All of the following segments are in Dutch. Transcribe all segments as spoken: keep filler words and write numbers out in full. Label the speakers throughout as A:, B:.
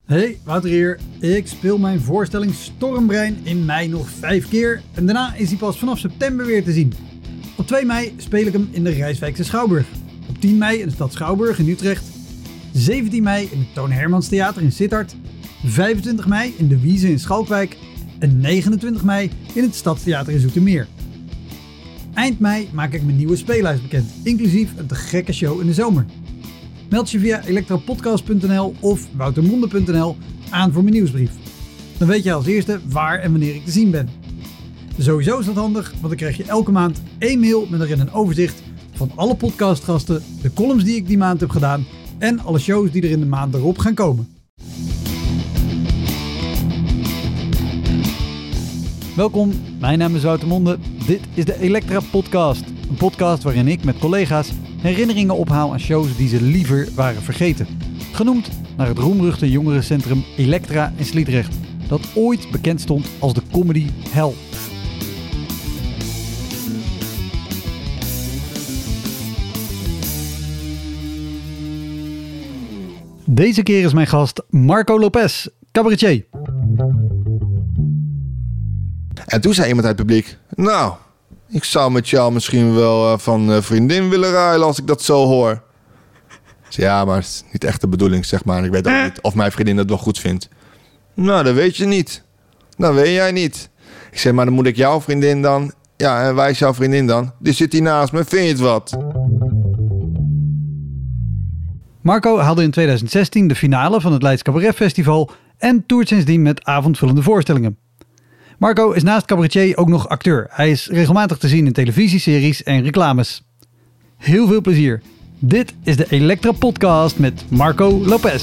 A: Hey, Wouter hier. Ik speel mijn voorstelling Stormbrein in mei nog vijf keer en daarna is hij pas vanaf september weer te zien. Op twee mei speel ik hem in de Rijswijkse Schouwburg. Op tien mei in de stad Schouwburg in Utrecht. zeventien mei in het Toon Hermans Theater in Sittard. vijfentwintig mei in de Wieze in Schalkwijk. En negenentwintig mei in het Stadstheater in Zoetermeer. Eind mei maak ik mijn nieuwe speellijst bekend, inclusief een te gekke show in de zomer. Meld je via elektrapodcast punt n l of woutermonde punt n l aan voor mijn nieuwsbrief. Dan weet je als eerste waar en wanneer ik te zien ben. Sowieso is dat handig, want dan krijg je elke maand één mail met erin een overzicht van alle podcastgasten, de columns die ik die maand heb gedaan en alle shows die er in de maand erop gaan komen. Welkom, mijn naam is Wouter Monde. Dit is de Elektra Podcast. Een podcast waarin ik met collega's herinneringen ophaal aan shows die ze liever waren vergeten. Genoemd naar het roemruchte jongerencentrum Elektra in Sliedrecht, dat ooit bekend stond als de comedy hell. Deze keer is mijn gast Marco Lopez, cabaretier.
B: En toen zei iemand uit het publiek, nou, ik zou met jou misschien wel uh, van uh, vriendin willen ruilen als ik dat zo hoor. Dus ja, maar het is niet echt de bedoeling, zeg maar. Ik weet ook niet of mijn vriendin dat wel goed vindt. Nou, dat weet je niet. Dat weet jij niet. Ik zeg, maar dan moet ik jouw vriendin dan... Ja, en wij is jouw vriendin dan? Die zit hier naast me, vind je het wat?
A: Marco haalde in tweeduizend zestien de finale van het Leids Cabaret Festival en toert sindsdien met avondvullende voorstellingen. Marco is naast cabaretier ook nog acteur. Hij is regelmatig te zien in televisieseries en reclames. Heel veel plezier. Dit is de Elektra Podcast met Marco Lopez.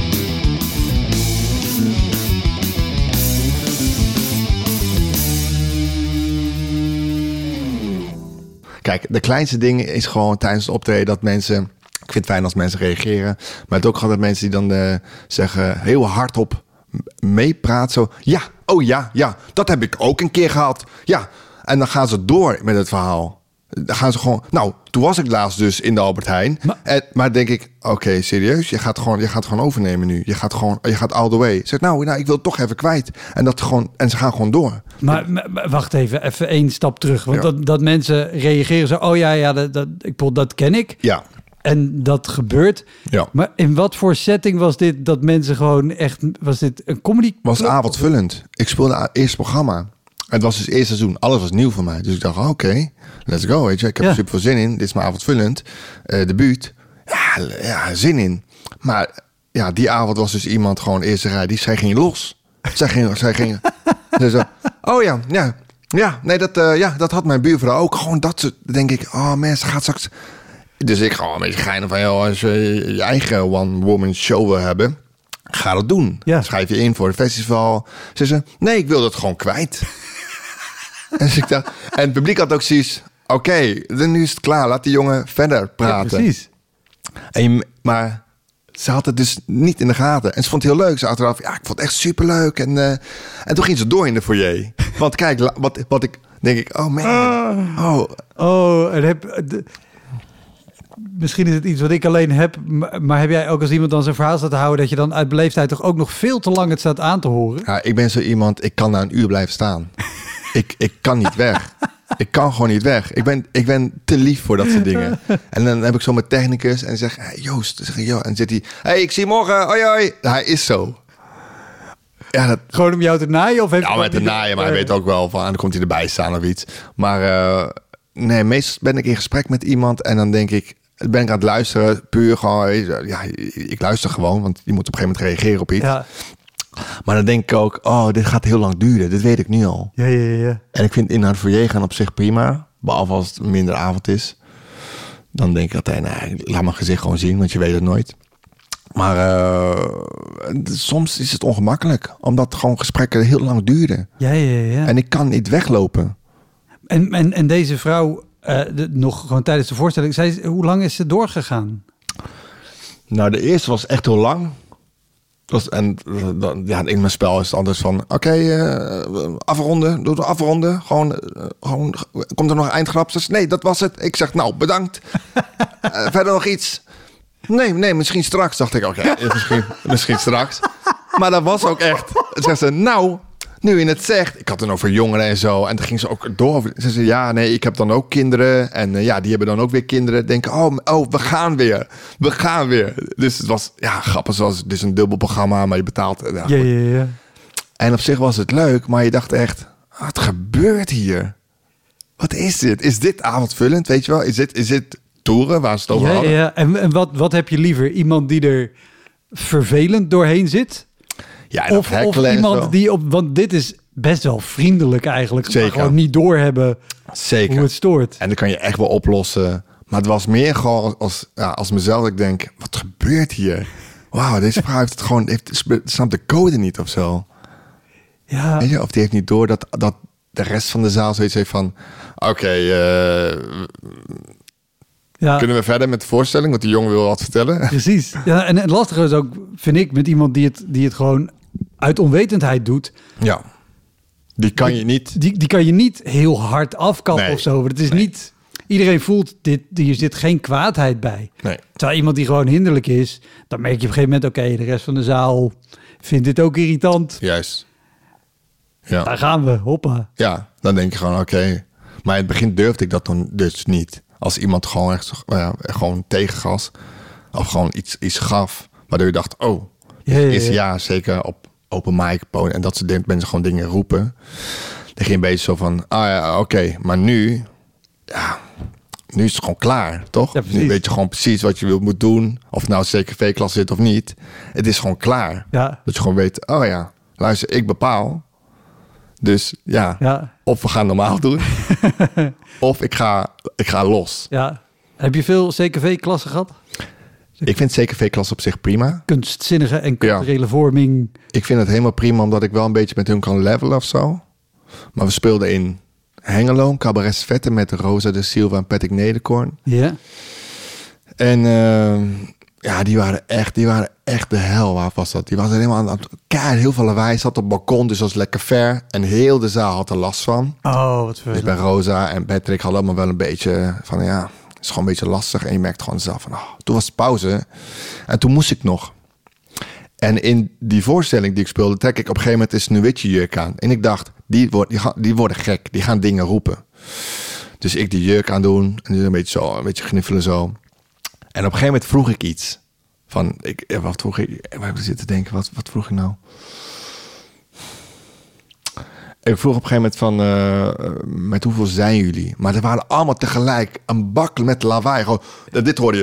B: Kijk, de kleinste ding is gewoon tijdens het optreden dat mensen... Ik vind het fijn als mensen reageren. Maar het ook altijd mensen die dan uh, zeggen heel hardop meepraat. Zo, ja, oh ja, ja, dat heb ik ook een keer gehad. Ja, en dan gaan ze door met het verhaal. Dan gaan ze gewoon... Nou, toen was ik laatst dus in de Albert Heijn. Maar, en, maar denk ik, oké, okay, serieus? Je gaat, gewoon, je gaat gewoon overnemen nu. Je gaat gewoon, je gaat all the way. Zeg, nou, nou, ik wil het toch even kwijt. En, dat gewoon, en ze gaan gewoon door.
A: Maar, maar wacht even, even één stap terug. Want ja. dat, dat mensen reageren zo... Oh ja, ja, dat, dat, ik, dat ken ik.
B: Ja.
A: En dat gebeurt.
B: Ja.
A: Maar in wat voor setting was dit dat mensen gewoon echt... Was dit een comedy?
B: Was avondvullend. Ik speelde het eerste programma. Het was dus het eerste seizoen. Alles was nieuw voor mij. Dus ik dacht, oké, okay, let's go. Weet je. Ik heb ja. er super veel zin in. Dit is mijn avondvullend. Uh, debuut. Ja, ja, zin in. Maar ja, die avond was dus iemand gewoon eerste rij. Die, zij ging los. Zij ging... zij ging zo, oh ja, ja. Ja, nee, dat, uh, ja, dat had mijn buurvrouw ook. Gewoon dat ze, denk ik, oh mensen, gaat straks... Dus ik ga een beetje geinen van, joh, als je je eigen one-woman show wil hebben, ga dat doen. Ja. Schrijf je in voor het festival. Ze zei, nee, ik wil dat gewoon kwijt. en, dus ik dacht, en het publiek had ook zoiets, oké, okay, nu is het klaar, laat die jongen verder praten.
A: Ja, precies.
B: En je, maar ze had het dus niet in de gaten. En ze vond het heel leuk. Ze achteraf, ja, ik vond het echt superleuk. En, uh, en toen ging ze door in de foyer. Want kijk, wat, wat ik, denk ik, oh man. Oh,
A: oh en heb... De... Misschien is het iets wat ik alleen heb, maar heb jij ook als iemand dan zijn verhaal staat te houden, dat je dan uit beleefdheid toch ook nog veel te lang het staat aan te horen?
B: Ja, ik ben zo iemand, ik kan na een uur blijven staan. ik, ik kan niet weg. Ik kan gewoon niet weg. Ik ben, ik ben te lief voor dat soort dingen. En dan heb ik zo mijn technicus en zeg, hey, Joost, zeg ik, joh. En zit hij, hey, ik zie je morgen, hoi hoi. Hij is zo. Ja, dat...
A: Gewoon om jou te naaien? Of heeft
B: ja, met te naaien, maar hij weet ook wel van, dan komt hij erbij staan of iets. Maar uh, nee, meestal ben ik in gesprek met iemand en dan denk ik, ben ik aan het luisteren, puur gewoon... Ja, ik luister gewoon, want je moet op een gegeven moment reageren op iets. Ja. Maar dan denk ik ook, oh, dit gaat heel lang duren. Dit weet ik nu al.
A: Ja, ja, ja.
B: En ik vind in naar het foyer gaan op zich prima. Behalve als het minder avond is. Dan denk ik altijd, nou, laat mijn gezicht gewoon zien, want je weet het nooit. Maar uh, soms is het ongemakkelijk, omdat gewoon gesprekken heel lang duren.
A: Ja, ja, ja.
B: En ik kan niet weglopen.
A: En, en, en deze vrouw... Uh, de, nog gewoon tijdens de voorstelling. Zij, hoe lang is ze doorgegaan?
B: Nou, de eerste was echt heel lang. Was, en uh, ja, in mijn spel is het anders van... Oké, okay, uh, afronden, doe het afronden. Gewoon, uh, gewoon, komt er nog een eindgrap? Ze, nee, dat was het. Ik zeg, nou, bedankt. uh, verder nog iets? Nee, nee, misschien straks. Dacht ik, oké, okay, misschien, misschien straks. Maar dat was ook echt. Zegt ze, nou, nu je het zegt. Ik had het over jongeren en zo. En toen ging ze ook door. Ze zei, ja, nee, ik heb dan ook kinderen. En uh, ja, die hebben dan ook weer kinderen. Denken, oh, oh, we gaan weer. We gaan weer. Dus het was, ja, grappig. Het was dus een dubbel programma, maar je betaalt. Ja,
A: ja, ja, ja.
B: En op zich was het leuk, maar je dacht echt, wat gebeurt hier? Wat is dit? Is dit avondvullend, weet je wel? Is dit, is dit toeren waar ze het over
A: ja,
B: hadden?
A: Ja, en, en wat, wat heb je liever? Iemand die er vervelend doorheen zit?
B: Ja,
A: of, of iemand die op... Want dit is best wel vriendelijk eigenlijk.
B: Zeker.
A: Maar gewoon niet doorhebben
B: Zeker.
A: hoe het stoort.
B: En dan kan je echt wel oplossen. Maar het was meer gewoon als, ja, als mezelf. Ik denk, wat gebeurt hier? Wauw, deze vrouw heeft het gewoon... Heeft, snapt de code niet of zo.
A: Ja.
B: Weet je, of die heeft niet door dat, dat de rest van de zaal zoiets heeft van... Oké, okay, uh, ja. kunnen we verder met de voorstelling? Want die jongen wil wat vertellen.
A: Precies. Ja, en het lastige is ook, vind ik, met iemand die het, die het gewoon uit onwetendheid doet.
B: Ja, die kan je niet...
A: Die, die kan je niet heel hard afkappen nee. of zo. Het is nee. niet... Iedereen voelt, dit, hier zit geen kwaadheid bij.
B: Nee.
A: Terwijl iemand die gewoon hinderlijk is, dan merk je op een gegeven moment... Oké, okay, de rest van de zaal vindt dit ook irritant.
B: Juist. Ja.
A: Daar gaan we, hoppa.
B: Ja, dan denk je gewoon, oké. Okay. Maar in het begin durfde ik dat dan dus niet. Als iemand gewoon echt uh, gewoon tegengas of gewoon iets, iets gaf, waardoor je dacht, oh, ja, ja, ja. is ja zeker op open mic en dat soort dingen, mensen gewoon dingen roepen. Dan ging je een beetje zo van, ah ja, oké, okay. maar nu, ja, nu is het gewoon klaar, toch? Ja, nu weet je gewoon precies wat je wil moet doen, of het nou C K V-klas zit of niet. Het is gewoon klaar.
A: Ja.
B: Dat je gewoon weet, oh ja, luister, ik bepaal. Dus ja,
A: ja.
B: of we gaan normaal doen, of ik ga, ik ga los.
A: Ja. Heb je veel C K V-klassen gehad?
B: Ik vind C K V-klas op zich prima.
A: Kunstzinnige en culturele ja. vorming.
B: Ik vind het helemaal prima, omdat ik wel een beetje met hun kan levelen of zo. Maar we speelden in Hengelo, Cabaret Vette met Rosa de Silva en Patrick Nederkorn.
A: Ja.
B: En uh, ja, die waren echt, die waren echt de hel. Waar was dat? Die was helemaal aan het keihard, heel veel lawaai. Zat op het balkon, dus dat was lekker ver. En heel de zaal had er last van.
A: Oh, wat vervelend.
B: Dus bij Rosa en Patrick hadden allemaal wel een beetje van, ja, het is gewoon een beetje lastig. En je merkt gewoon zelf van, oh, toen was het pauze. En toen moest ik nog. En in die voorstelling die ik speelde, trek ik op een gegeven moment een sneeuwwitje jurk aan. En ik dacht, die, wordt, die, gaan, die worden gek. Die gaan dingen roepen. Dus ik die jurk aan doen. En een beetje zo, een beetje gniffelen zo. En op een gegeven moment vroeg ik iets. Van, ik, wat vroeg ik? Ik heb zitten denken, wat, wat vroeg ik nou? Ik vroeg op een gegeven moment van, uh, met hoeveel zijn jullie? Maar er waren allemaal tegelijk een bak met lawaai. Gewoon, dit hoorde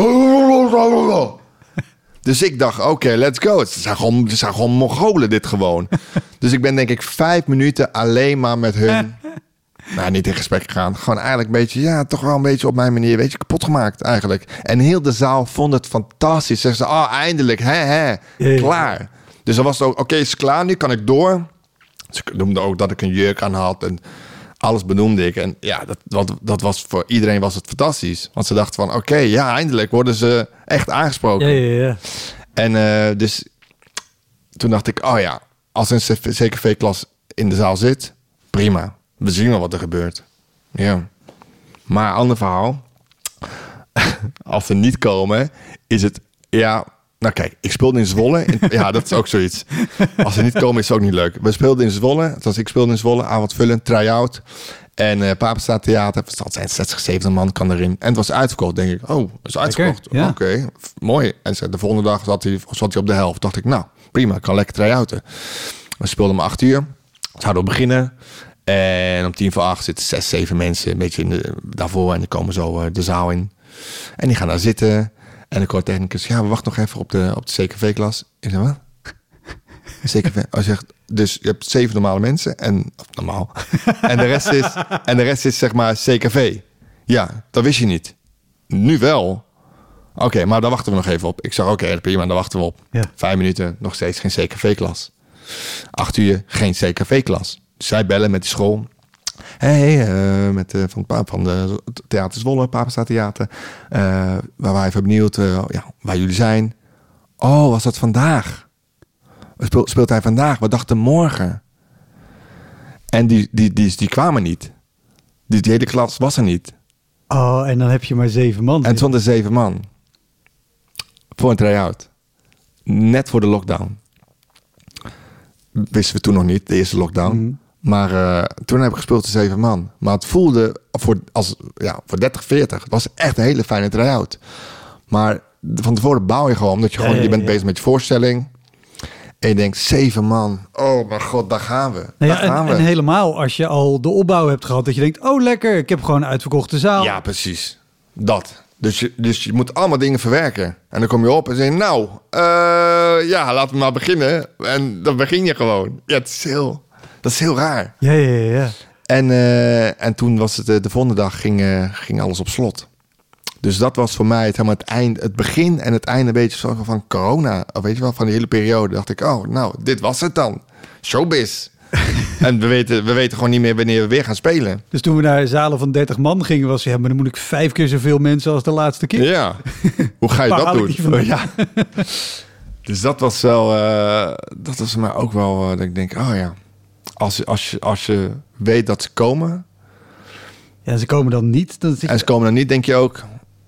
B: je. Dus ik dacht, oké, okay, let's go. Het zijn gewoon, het zijn gewoon Mongolen dit gewoon. Dus ik ben denk ik vijf minuten alleen maar met hun... Nou, niet in gesprek gegaan. Gewoon eigenlijk een beetje, ja, toch wel een beetje op mijn manier, weet je, kapot gemaakt eigenlijk. En heel de zaal vond het fantastisch. Zeggen ze, oh, eindelijk, hè, hè, ja, klaar. Ja. Dus dan was het ook, oké, okay, is klaar, nu kan ik door. Dus ik noemde ook dat ik een jurk aan had en alles benoemde ik. En ja, dat, dat, dat was voor iedereen was het fantastisch. Want ze dachten van, oké, okay, ja, eindelijk worden ze echt aangesproken.
A: Ja, ja, ja.
B: En uh, dus toen dacht ik, oh ja, als een C K V-klas in de zaal zit, prima. We zien wel wat er gebeurt. Ja. Maar ander verhaal. Als ze niet komen, is het... Ja, nou kijk, ik speelde in Zwolle. In, ja, dat is ook zoiets. Als ze niet komen, is het ook niet leuk. We speelden in Zwolle. Althans, ik speelde in Zwolle. Avondvullend, try-out. En uh, Papenstaat Theater. Het zijn zestig, zeventig man kan erin. En het was uitverkocht. Denk ik, oh, het is uitverkocht. Ja. Oké, okay, mooi. En de volgende dag zat hij, zat hij op de helft. Dacht ik, nou, prima. Ik kan lekker try-outen. We speelden om acht uur. Zouden we beginnen. En om tien voor acht zitten zes, zeven mensen een beetje in de, daarvoor. En die komen zo uh, de zaal in. En die gaan daar zitten. En ik hoor technicus, ja, we wachten nog even op de, op de C K V-klas. Ik zeg, wat? C K V? Hij zegt, dus je hebt zeven normale mensen. En, of normaal. en, de rest is, en de rest is zeg maar C K V. Ja, dat wist je niet. Nu wel. Oké, okay, maar daar wachten we nog even op. Ik zeg, oké, okay, prima, daar wachten we op. Ja. Vijf minuten, nog steeds geen C K V-klas. Acht uur, geen C K V-klas. Dus zij bellen met die school. Hey, uh, met uh, van, van de Theater Zwolle, Papenstaat Theater. Uh, waar wij even benieuwd uh, ja, waar jullie zijn. Oh, was dat vandaag? Speelt, speelt hij vandaag? We dachten morgen. En die, die, die, die kwamen niet. Die, die hele klas was er niet.
A: Oh, en dan heb je maar zeven man.
B: En zonder zeven man. Voor een try-out. Net voor de lockdown. wisten we toen nog niet, de eerste lockdown. Mm. Maar uh, toen heb ik gespeeld te zeven man. Maar het voelde voor, als, ja, voor dertig, veertig. Het was echt een hele fijne try-out. Maar van tevoren bouw je gewoon, omdat je gewoon, ja, ja, ja, je bent bezig met je voorstelling. En je denkt, zeven man, oh mijn god, daar gaan we.
A: Nou ja,
B: daar gaan
A: en,
B: we.
A: En helemaal als je al de opbouw hebt gehad, dat je denkt, oh lekker, ik heb gewoon een uitverkochte zaal.
B: Ja, precies. Dat. Dus je, dus je moet allemaal dingen verwerken. En dan kom je op en zeg je, nou, uh, ja, laten we maar beginnen. En dan begin je gewoon. Ja, het is heel, dat is heel raar.
A: Ja, ja, ja.
B: En, uh, en toen was het, de volgende dag ging, uh, ging alles op slot. Dus dat was voor mij het, helemaal het, eind, het begin en het einde een beetje van, van corona. Of weet je wel, van die hele periode. Dacht ik, oh, nou, dit was het dan. Showbiz. En we weten, we weten gewoon niet meer wanneer we weer gaan spelen.
A: Dus toen we naar zalen van dertig man gingen, was ja, maar dan moet ik vijf keer zoveel mensen als de laatste keer.
B: Ja, hoe ga je dat doen? Oh, ja. Dus dat was wel, uh, dat was mij ook wel, uh, dat ik denk, oh ja, als, als, je, als je weet dat ze komen.
A: Ja, ze komen dan niet. Dan zit je...
B: En ze komen dan niet, denk je ook,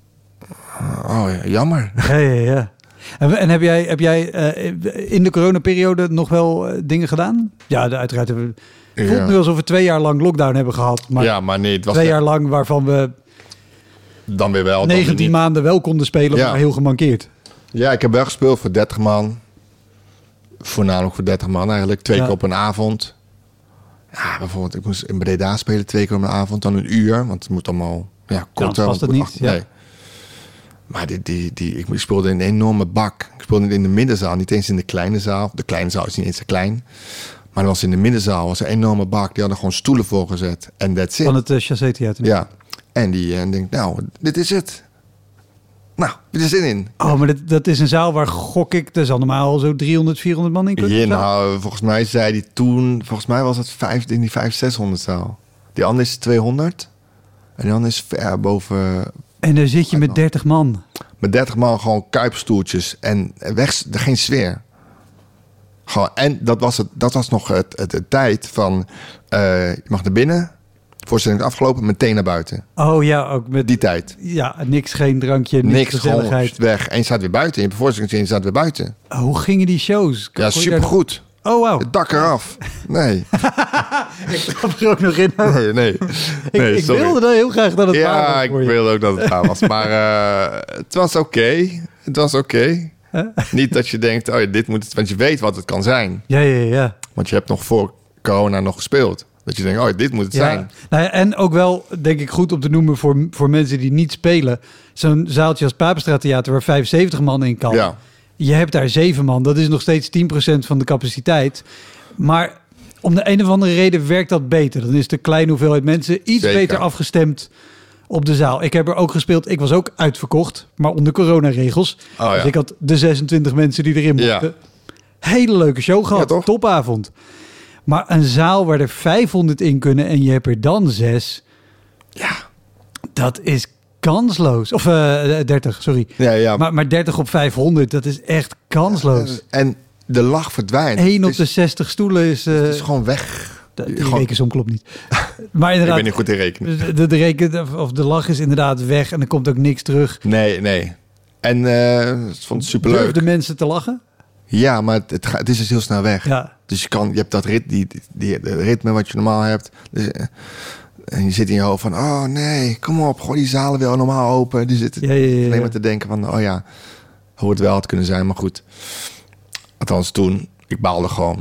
B: oh ja, jammer.
A: Ja, ja, ja. En, en heb jij, heb jij uh, in de coronaperiode nog wel uh, dingen gedaan? Ja, de, uiteraard hebben we... Het voelt ja. nu alsof we twee jaar lang lockdown hebben gehad. Maar,
B: ja, maar nee, het was
A: twee
B: de...
A: jaar lang waarvan we
B: dan weer wel,
A: negentien
B: dan weer
A: maanden wel konden spelen, ja. maar heel gemankeerd.
B: Ja, ik heb wel gespeeld voor dertig man. Voornamelijk voor dertig man eigenlijk. Twee ja. keer op een avond. Ja, bijvoorbeeld, ik moest in Breda spelen twee keer op een avond. Dan een uur, want het moet allemaal ja, korter.
A: Ja, past het niet.
B: Achter, ja. Nee. Maar die, die, die, ik speelde in een enorme bak. Ik speelde in de middenzaal, niet eens in de kleine zaal. De kleine zaal is niet eens zo klein. Maar dat was in de middenzaal, was een enorme bak. Die hadden gewoon stoelen voorgezet. En that's it.
A: Van het uh, Chassé Theater.
B: Ja. En die uh, denkt, nou, dit is het. Nou, er zin in.
A: Oh, maar dat, dat is een zaal waar gok ik, er zal normaal zo driehonderd, vierhonderd man in kunnen.
B: Ja, nou, volgens mij zei die toen, volgens mij was het vijf, in die vijf, zeshonderd zaal. Die andere is tweehonderd. En die andere is ver boven...
A: En dan zit je met dertig man.
B: Met dertig man gewoon kuipstoeltjes en weg, geen sfeer. Gewoon, en dat was, het, dat was nog het, het, het tijd van... Uh, je mag naar binnen, voorstelling is afgelopen, meteen naar buiten.
A: Oh ja, ook met...
B: Die tijd.
A: Ja, niks, geen drankje, niks, niks gezelligheid.
B: Gewoon weg. En je staat weer buiten. Je hebt voorstelling en je staat weer buiten.
A: Oh, hoe gingen die shows?
B: Ja, supergoed.
A: Oh, wow.
B: Het dak eraf. Nee.
A: Ik trap er ook nog in.
B: Nee, nee. nee
A: ik, ik wilde dan heel graag dat het
B: ja,
A: waar was.
B: Ja, ik wilde ook dat het waar was. Maar uh, het was oké. Okay. Het was oké. Okay. Huh? Niet dat je denkt, oh, dit moet het... Want je weet wat het kan zijn.
A: Ja, ja, ja.
B: Want je hebt nog voor corona nog gespeeld. Dat je denkt, oh, dit moet het
A: ja.
B: zijn.
A: Nou ja, en ook wel, denk ik, goed om te noemen voor, voor mensen die niet spelen. Zo'n zaaltje als Papenstraat Theater waar vijfenzeventig man in kan.
B: Ja.
A: Je hebt daar zeven man. Dat is nog steeds tien procent van de capaciteit. Maar om de een of andere reden werkt dat beter. Dan is de kleine hoeveelheid mensen iets Zeker. beter afgestemd op de zaal. Ik heb er ook gespeeld. Ik was ook uitverkocht, maar onder coronaregels. Oh, ja. Dus ik had de zesentwintig mensen die erin mochten. Ja. Hele leuke show gehad. Ja, topavond. Maar een zaal waar er vijfhonderd in kunnen en je hebt er dan zes.
B: Ja.
A: Dat is kansloos. Of uh, dertig, sorry.
B: Ja, ja.
A: Maar, maar dertig op vijfhonderd, dat is echt kansloos.
B: Ja, en de lach verdwijnt.
A: Eén op de zestig stoelen is... Uh,
B: het is gewoon weg.
A: De, die gewoon... rekensom klopt niet. Maar inderdaad,
B: ik ben niet goed in rekenen.
A: De, de, reken, of de lach is inderdaad weg en er komt ook niks terug.
B: Nee, nee. En uh, ik vond het superleuk.
A: Durfden mensen te lachen?
B: Ja, maar het, het, gaat, het is dus heel snel weg.
A: Ja.
B: Dus je, kan, je hebt dat rit, die, die, die, die ritme wat je normaal hebt. Dus, uh, en je zit in je hoofd van, oh nee, kom op, gooi die zalen weer normaal open. Die zitten ja, ja, ja, ja. alleen maar te denken van, oh ja, hoe het wel had kunnen zijn, maar goed. Althans toen, ik baalde gewoon.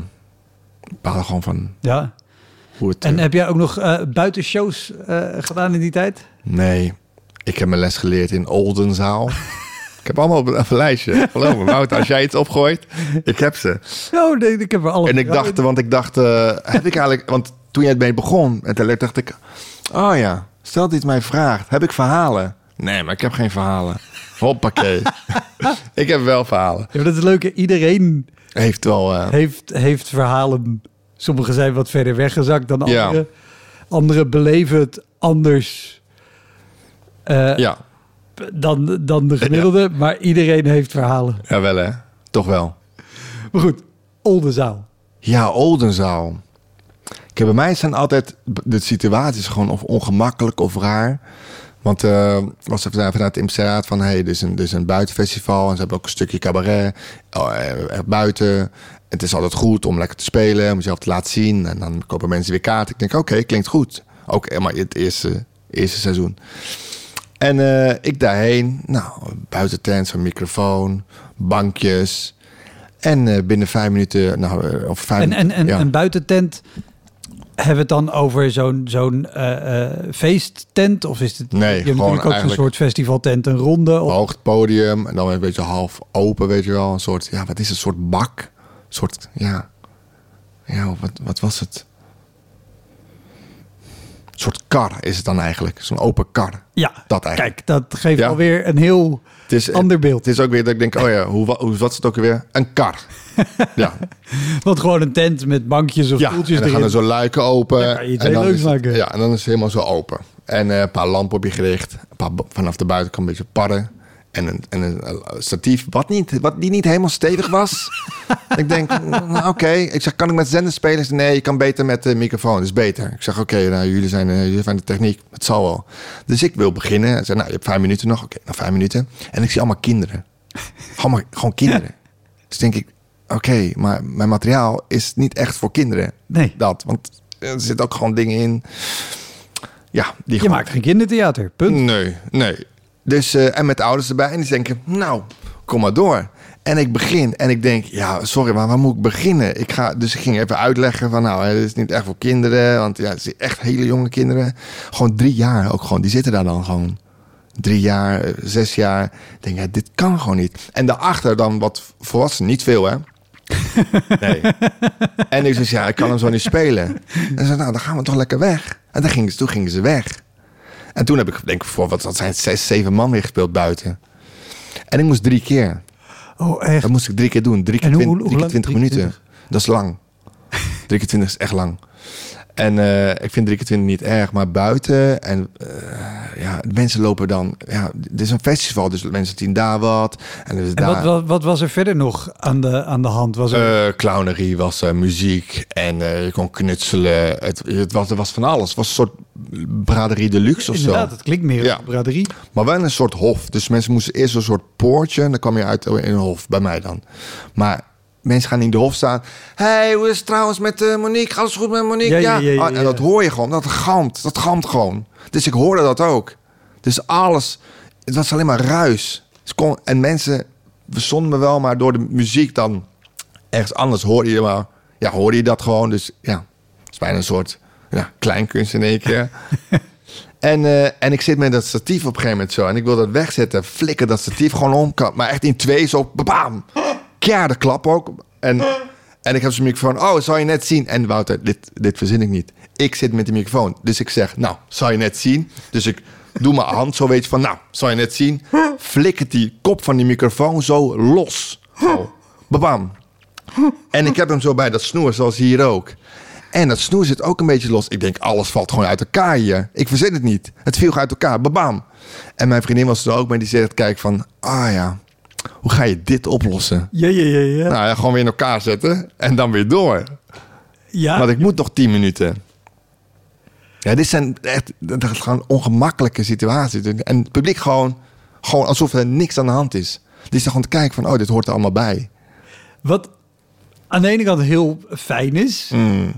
B: Ik baalde gewoon van
A: ja.
B: hoe het...
A: En
B: uh,
A: heb jij ook nog uh, buitenshows uh, gedaan in die tijd?
B: Nee, ik heb mijn les geleerd in Oldenzaal. Ik heb allemaal op een, op een lijstje. Geloof me, Wouter, als jij iets opgooit, ik heb ze.
A: Oh, nee, ik heb er alle.
B: En ik dacht, want ik dacht, uh, heb ik eigenlijk... Want toen jij het mee begon, en toen dacht ik... Oh ja, stel dat iets mij vraagt, heb ik verhalen? Nee, maar ik heb geen verhalen. Hoppakee. Ik heb wel verhalen.
A: Ja, maar dat is leuk. Iedereen
B: heeft wel... Uh...
A: Heeft, heeft verhalen. Sommigen zijn wat verder weggezakt dan anderen.
B: Ja.
A: Anderen beleven het anders. Uh,
B: ja.
A: Dan, dan de gemiddelde, ja. Maar iedereen heeft verhalen.
B: Ja, wel hè. Toch wel.
A: Maar goed, Oldenzaal.
B: Ja, Oldenzaal. Kijk, bij mij zijn altijd de situaties gewoon of ongemakkelijk of raar. Want uh, was er vanuit het impresariaat van... hey, dit is, een, dit is een buitenfestival en ze hebben ook een stukje cabaret uh, er buiten. Het is altijd goed om lekker te spelen, om jezelf te laten zien. En dan kopen mensen weer kaarten. Ik denk, oké, okay, klinkt goed. Ook maar het eerste, eerste seizoen. En uh, ik daarheen. Nou, buitentent, zo'n microfoon, bankjes. En uh, binnen vijf minuten... Nou, of vijf
A: en, en, en
B: ja.
A: een buitentent... Hebben we het dan over zo'n, zo'n uh, uh, feesttent? Of is het
B: nee,
A: je natuurlijk ook een soort festivaltent, een ronde? Of...
B: Hoog podium en dan een beetje half open, weet je wel. Een soort, ja, wat is het? Een soort bak. Een soort, ja... Ja, wat, wat was het? Een soort kar is het dan eigenlijk. Zo'n open kar.
A: Ja,
B: dat eigenlijk.
A: Kijk, dat geeft
B: ja.
A: alweer een heel
B: het is,
A: ander beeld.
B: Het is ook weer dat ik denk, oh ja, hoe, hoe wat is het ook weer? Een kar. Ja.
A: Want gewoon een tent met bankjes of
B: ja,
A: stoeltjes
B: en dan
A: erin.
B: gaan er zo luiken open.
A: Ja, kan je iets
B: en
A: heel
B: dan
A: leuks
B: is het,
A: maken.
B: ja, en dan is het helemaal zo open. En uh, een paar lampen op je gericht. Een paar, vanaf de buitenkant een beetje parren. En een, en een statief, wat, niet, wat die niet helemaal stevig was. Ik denk, nou, oké. Okay. Ik zeg, kan ik met zender spelen? Zeg, nee, je kan beter met de microfoon. Dat is beter. Ik zeg, oké, okay, nou, jullie, zijn, uh, jullie zijn de techniek. Het zal wel. Dus ik wil beginnen. Ik zeg, nou, je hebt vijf minuten nog. Oké, okay, nog vijf minuten. En ik zie allemaal kinderen. Gewoon, gewoon kinderen. Dus denk ik, oké, okay, maar mijn materiaal is niet echt voor kinderen.
A: Nee.
B: Dat, want er zitten ook gewoon dingen in. Ja, die
A: je
B: gewoon...
A: maakt geen kindertheater, punt.
B: Nee, nee. Dus, uh, en met de ouders erbij. En die denken, nou, kom maar door. En ik begin. En ik denk, ja, sorry, maar waar moet ik beginnen? Ik ga, dus ik ging even uitleggen van, nou, het is niet echt voor kinderen. Want ja, het zijn echt hele jonge kinderen. Gewoon drie jaar ook gewoon. Die zitten daar dan gewoon. Drie jaar, zes jaar. Ik denk, ja, dit kan gewoon niet. En daarachter dan wat volwassenen. Niet veel, hè? Nee. En ik zei, ja, ik kan hem zo niet spelen. En ze zei, nou, dan gaan we toch lekker weg. En dan gingen ze, toen gingen ze weg. En toen heb ik, denk ik, voor wat dat zijn, zes, zeven man weer gespeeld buiten. En ik moest drie keer.
A: Oh, echt?
B: Dat moest ik drie keer doen. Drie keer,
A: hoe,
B: twint,
A: hoe,
B: drie keer twintig minuten.
A: twintig?
B: Dat is lang. Drie keer twintig is echt lang. En uh, ik vind drie keer twintig niet erg, maar buiten. En uh, ja, mensen lopen dan. Ja, dit is een festival, dus mensen zien daar wat. En, dus
A: en
B: daar,
A: wat, wat, wat was er verder nog aan de, aan de hand? Was er...
B: uh, clownerie was uh, muziek en uh, je kon knutselen. Het, het was, er was van alles. Het was een soort braderie deluxe of zo.
A: Inderdaad, het klinkt meer
B: ja.
A: als braderie.
B: Maar wel een soort hof. Dus mensen moesten eerst een soort poortje. En dan kwam je uit in een hof, bij mij dan. Maar mensen gaan in de hof staan. Hey, hoe is het trouwens met uh, Monique? Gaat het goed met Monique?
A: Ja,
B: Ja.
A: ja, ja, ja,
B: ja.
A: ja.
B: En dat hoor je gewoon. Dat galmt. Dat galmt gewoon. Dus ik hoorde dat ook. Dus alles. Het was alleen maar ruis. Dus kon, en mensen verstonden me wel. Maar door de muziek dan ergens anders hoorde je maar. Ja, hoorde je dat gewoon. Dus ja, het is bijna een soort ja, kleinkunst in één keer. En, uh, en ik zit met dat statief op een gegeven moment zo. En ik wil dat wegzetten. Flikker dat statief gewoon om. Maar echt in twee zo. Bam! Ja, de klap ook. En, en ik heb zo'n microfoon. Oh, zou je net zien? En Wouter, dit, dit verzin ik niet. Ik zit met de microfoon. Dus ik zeg, nou, zou je net zien? Dus ik doe mijn hand zo, weet je, van, nou, zou je net zien? Flikkert die kop van die microfoon zo los. Oh, babam. En ik heb hem zo bij dat snoer, zoals hier ook. En dat snoer zit ook een beetje los. Ik denk, alles valt gewoon uit elkaar hier. Ik verzin het niet. Het viel uit elkaar. Babam. En mijn vriendin was er ook bij. Die zegt, kijk van, ah ja, hoe ga je dit oplossen?
A: Ja, ja, ja, ja.
B: Nou ja, gewoon weer in elkaar zetten en dan weer door.
A: Ja.
B: Want ik moet nog tien minuten. Ja, dit zijn echt dat is gewoon ongemakkelijke situaties. En het publiek gewoon, gewoon alsof er niks aan de hand is. Die is dan gewoon te kijken van, oh, dit hoort er allemaal bij.
A: Wat aan de ene kant heel fijn is.
B: Mm.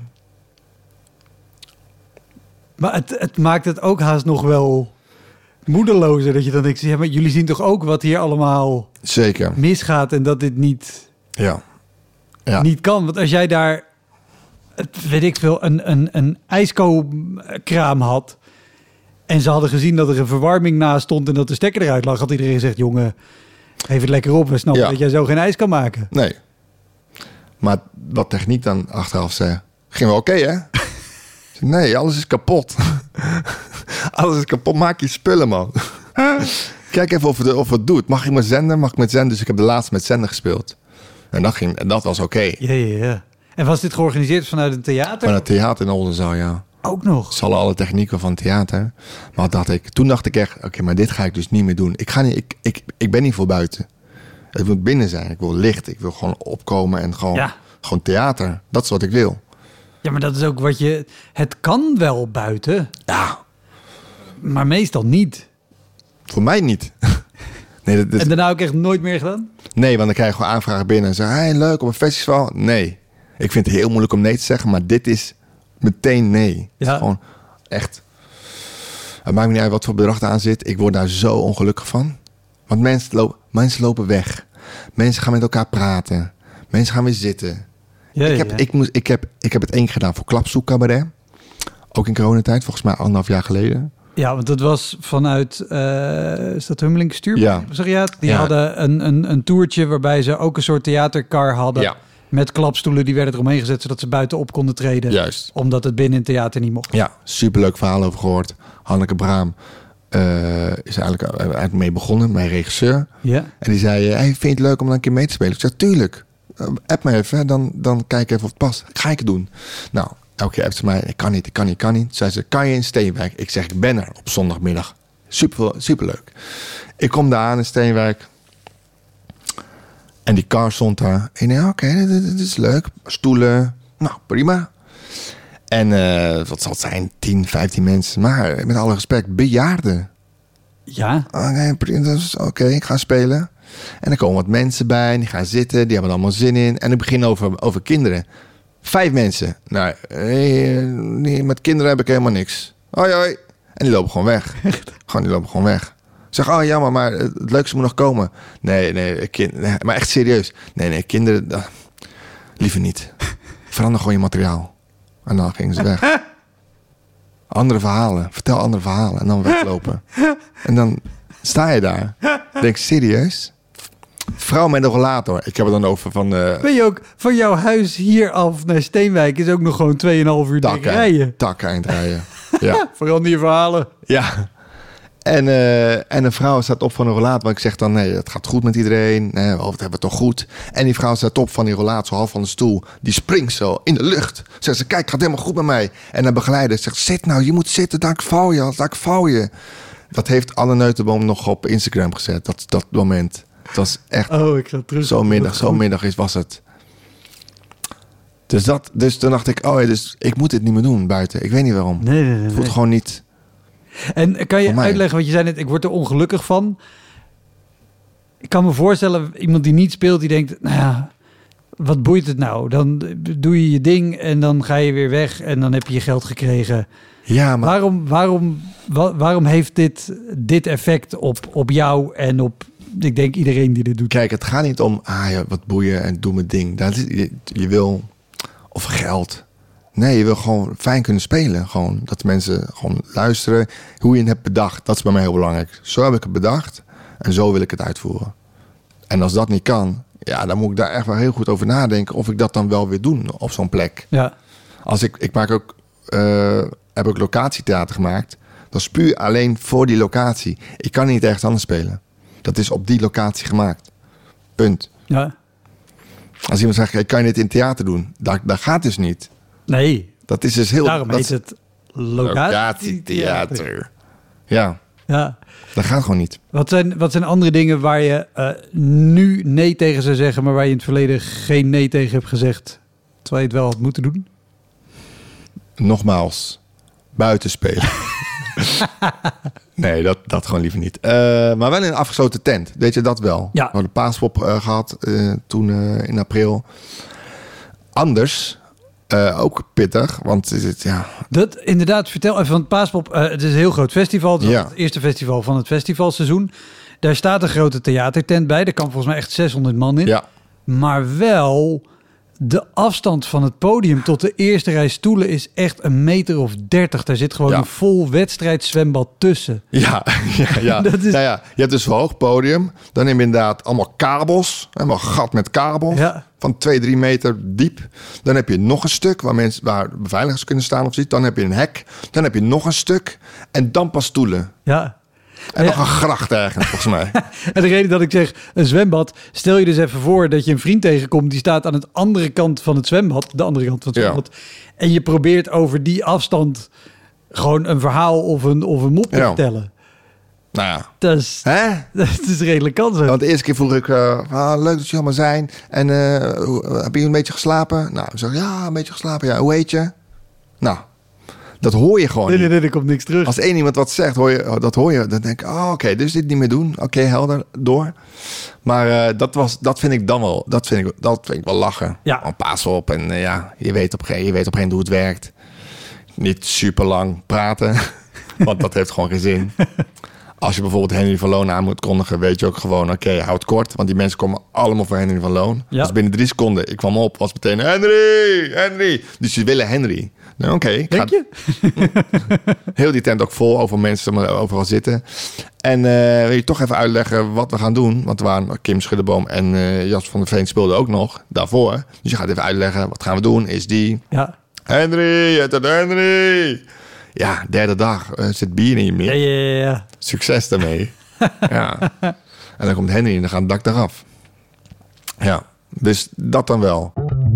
A: Maar het, het maakt het ook haast nog wel moedelozer. Dat je dan denkt, ja, maar jullie zien toch ook wat hier allemaal
B: Zeker.
A: misgaat. En dat dit niet,
B: Ja. Ja.
A: niet kan. Want als jij daar, het, weet ik veel, een, een, een ijsko-kraam had. En ze hadden gezien dat er een verwarming naast stond en dat de stekker eruit lag. Had iedereen gezegd, jongen, geef het lekker op. We snappen
B: Ja.
A: dat jij zo geen ijs kan maken.
B: Nee. Maar wat techniek dan achteraf zei, ging wel oké, okay, hè? Nee, alles is kapot. Alles is kapot. Maak je spullen, man. Kijk even of het, of het doet. Mag ik met zender? Mag ik met zender? Dus ik heb de laatste met zender gespeeld. En dat, ging, en dat was oké. Okay.
A: Ja, ja, ja. En was dit georganiseerd vanuit een theater?
B: Van het theater in Oldenzaal, ja.
A: Ook nog?
B: Ze hadden alle technieken van het theater. Maar dacht ik, toen dacht ik echt, oké, okay, maar dit ga ik dus niet meer doen. Ik, ga niet, ik, ik, ik ben niet voor buiten. Het moet binnen zijn. Ik wil licht. Ik wil gewoon opkomen en gewoon,
A: Ja.
B: gewoon theater. Dat is wat ik wil.
A: Ja, maar dat is ook wat je... Het kan wel buiten,
B: Ja,
A: maar meestal niet.
B: voor mij niet. Nee, dat, dat...
A: En daarna ook echt nooit meer gedaan?
B: Nee, want dan krijg je gewoon aanvragen binnen en zeggen, hey, leuk op een festival. Nee, ik vind het heel moeilijk om nee te zeggen, maar dit is meteen nee. Het
A: Ja.
B: is gewoon echt... Het maakt me niet uit wat voor bedrag aan zit. Ik word daar zo ongelukkig van. Want mensen lopen, mensen lopen weg. Mensen gaan met elkaar praten. Mensen gaan weer zitten.
A: Ja,
B: ik, heb,
A: ja.
B: ik, moest, ik, heb, ik heb het één keer gedaan voor Klapzoek Cabaret. Ook in coronatijd, volgens mij anderhalf jaar geleden.
A: Ja, want dat was vanuit, uh, is dat Hummeling Stuur?
B: Ja.
A: Zeg je het? Die
B: Ja.
A: hadden een, een, een toertje waarbij ze ook een soort theatercar hadden.
B: Ja.
A: Met klapstoelen, die werden eromheen gezet, zodat ze buitenop konden treden.
B: Juist.
A: Omdat het binnen in het theater niet mocht.
B: Ja, superleuk verhaal over gehoord. Hanneke Braam uh, is eigenlijk, uh, eigenlijk mee begonnen, mijn regisseur.
A: Ja.
B: En die zei, hey, vind je het leuk om dan een keer mee te spelen? Ik zei, tuurlijk. Uh, app me even, dan, dan kijk ik even of het past. Ga ik het doen. Nou, elke keer appt ze mij, ik kan niet, ik kan niet, ik kan niet. Zei ze, kan je in Steenwijk? Ik zeg, ik ben er op zondagmiddag. Super, superleuk. Ik kom daar aan in Steenwijk. En die car stond daar. En ik dacht, oké, okay, dit, dit is leuk. Stoelen, nou, prima. En uh, wat zal het zijn? tien, vijftien mensen. Maar met alle respect, bejaarden.
A: Ja.
B: Oké, okay, okay, ik ga spelen. En er komen wat mensen bij. En die gaan zitten. Die hebben er allemaal zin in. En ik begin over, over kinderen. Vijf mensen. Nou, nee, met kinderen heb ik helemaal niks. Hoi, hoi. En die lopen gewoon weg. Gewoon, die lopen gewoon weg. Ik zeg, oh jammer, maar het leukste moet nog komen. Nee, nee, kind, nee maar echt serieus. Nee, nee, kinderen, uh, liever niet. Verander gewoon je materiaal. En dan gingen ze weg. Andere verhalen. Vertel andere verhalen. En dan weglopen. En dan sta je daar. Denk, serieus? Vrouw met een rollator. Ik heb het dan over van... Uh,
A: Ben je ook van jouw huis hier af naar Steenwijk is ook nog gewoon tweeënhalf uur dik rijden.
B: Tak eind rijden. Ja.
A: Verander je verhalen.
B: Ja. En, uh, en een vrouw staat op van een rollator. Want ik zeg dan, nee, het gaat goed met iedereen. Nee, we hebben het toch goed. En die vrouw staat op van die rollator, zo half van de stoel. Die springt zo in de lucht. Zegt ze, kijk, het gaat helemaal goed met mij. En de begeleider zegt, zit nou, je moet zitten, daar val je, daar val je. Dat heeft Anne Neutenboom nog op Instagram gezet, dat, dat moment. Het was echt
A: oh, ik ga terug.
B: zo'n middag, zo'n middag is, was het. Dus, dat, dus toen dacht ik, oh ja, dus ik moet dit niet meer doen buiten. Ik weet niet waarom.
A: Nee, nee, nee.
B: Het voelt nee. gewoon niet...
A: En kan je uitleggen, want je zei net, ik word er ongelukkig van. Ik kan me voorstellen, iemand die niet speelt, die denkt, nou ja, wat boeit het nou? Dan doe je je ding en dan ga je weer weg en dan heb je je geld gekregen.
B: Ja, maar...
A: Waarom, waarom, wa- waarom heeft dit, dit effect op, op jou en op, ik denk, iedereen die dit doet?
B: Kijk, het gaat niet om, ah ja, wat boeien en doe mijn ding. Dat is, je, je wil, of geld... Nee, je wil gewoon fijn kunnen spelen. Gewoon dat mensen gewoon luisteren hoe je het hebt bedacht. Dat is bij mij heel belangrijk. Zo heb ik het bedacht en zo wil ik het uitvoeren. En als dat niet kan, ja, dan moet ik daar echt wel heel goed over nadenken of ik dat dan wel weer doen op zo'n plek.
A: Ja.
B: Als ik, ik maak ook, uh, heb ook locatietheater gemaakt. Dat is puur alleen voor die locatie. Ik kan niet ergens anders spelen. Dat is op die locatie gemaakt. Punt.
A: Ja.
B: Als iemand zegt, ik kan je dit in theater doen, dat, dat gaat dus niet.
A: Nee.
B: Dat is dus heel...
A: Daarom heet
B: dat,
A: het locatietheater.
B: Ja.
A: Ja.
B: Dat gaat gewoon niet.
A: Wat zijn, wat zijn andere dingen waar je uh, nu nee tegen zou zeggen, maar waar je in het verleden geen nee tegen hebt gezegd, terwijl je het wel had moeten doen?
B: Nogmaals, buiten spelen. Nee, dat, dat gewoon liever niet. Uh, maar wel in een afgesloten tent. Weet je dat wel?
A: Ja.
B: We hadden Paaspop uh, gehad uh, toen uh, in april. Anders... Uh, ook pittig, want het, ja...
A: Dat inderdaad, vertel even van het Paaspop. Uh, het is een heel groot festival. Het is
B: ja.
A: het eerste festival van het festivalseizoen. Daar staat een grote theatertent bij. Daar kan volgens mij echt zeshonderd man in.
B: Ja.
A: Maar wel, de afstand van het podium tot de eerste rij stoelen is echt een meter of dertig. Daar zit gewoon ja. een vol wedstrijdzwembad tussen.
B: Ja, ja, ja.
A: Dat is...
B: nou ja. Je hebt dus een hoog podium. Dan neem je inderdaad allemaal kabels. Helemaal gat met kabels.
A: Ja. Van
B: twee, drie meter diep. Dan heb je nog een stuk waar mensen, waar beveiligers kunnen staan of zoiets. Dan heb je een hek. Dan heb je nog een stuk. En dan pas stoelen.
A: Ja.
B: En
A: ja.
B: nog een gracht ergens, volgens mij.
A: En de reden dat ik zeg een zwembad. Stel je dus even voor dat je een vriend tegenkomt. Die staat aan het andere kant van het zwembad. De andere kant van het zwembad. Ja. En je probeert over die afstand gewoon een verhaal of een, of een mop te ja. vertellen.
B: Nou ja.
A: Dat is,
B: Hè?
A: dat is redelijk kans.
B: Want de eerste keer vroeg ik, uh, ah, leuk dat jullie allemaal zijn. En uh, heb je een beetje geslapen? Nou, ik zeg, ja, een beetje geslapen. Ja, hoe heet je? Nou, Dat hoor je gewoon
A: Nee, nee,
B: niet.
A: nee, er komt niks terug.
B: Als één iemand wat zegt, hoor je, oh, dat hoor je. Dan denk ik, oh, oké, okay, dus dit niet meer doen. Oké, okay, helder, door. Maar uh, dat, was, dat vind ik dan wel, dat vind ik, dat vind ik wel lachen.
A: Ja.
B: Oh, paas op en uh, ja, je weet op een gegeven moment hoe het werkt. Niet super lang praten, want dat heeft gewoon geen zin. Als je bijvoorbeeld Henry van Loon aan moet kondigen, weet je ook gewoon, oké, okay, houd kort. Want die mensen komen allemaal voor Henry van Loon. Ja. Dus binnen drie seconden, ik kwam op, was meteen Henry, Henry. Dus ze willen Henry. Nou, oké. Okay,
A: Denk je?
B: Heel die tent ook vol, over mensen maar overal zitten. En uh, wil je toch even uitleggen wat we gaan doen? Want er waren Kim Schuddeboom en uh, Jasper van der Veen speelden ook nog daarvoor. Dus je gaat even uitleggen, wat gaan we doen? Is die...
A: Ja.
B: Henry, het is Henry. Ja, derde dag uh, zit bier in je meer.
A: Ja, ja, ja, ja.
B: Succes daarmee. Ja. En dan komt Henry en dan gaat het dak eraf. Ja, dus dat dan wel.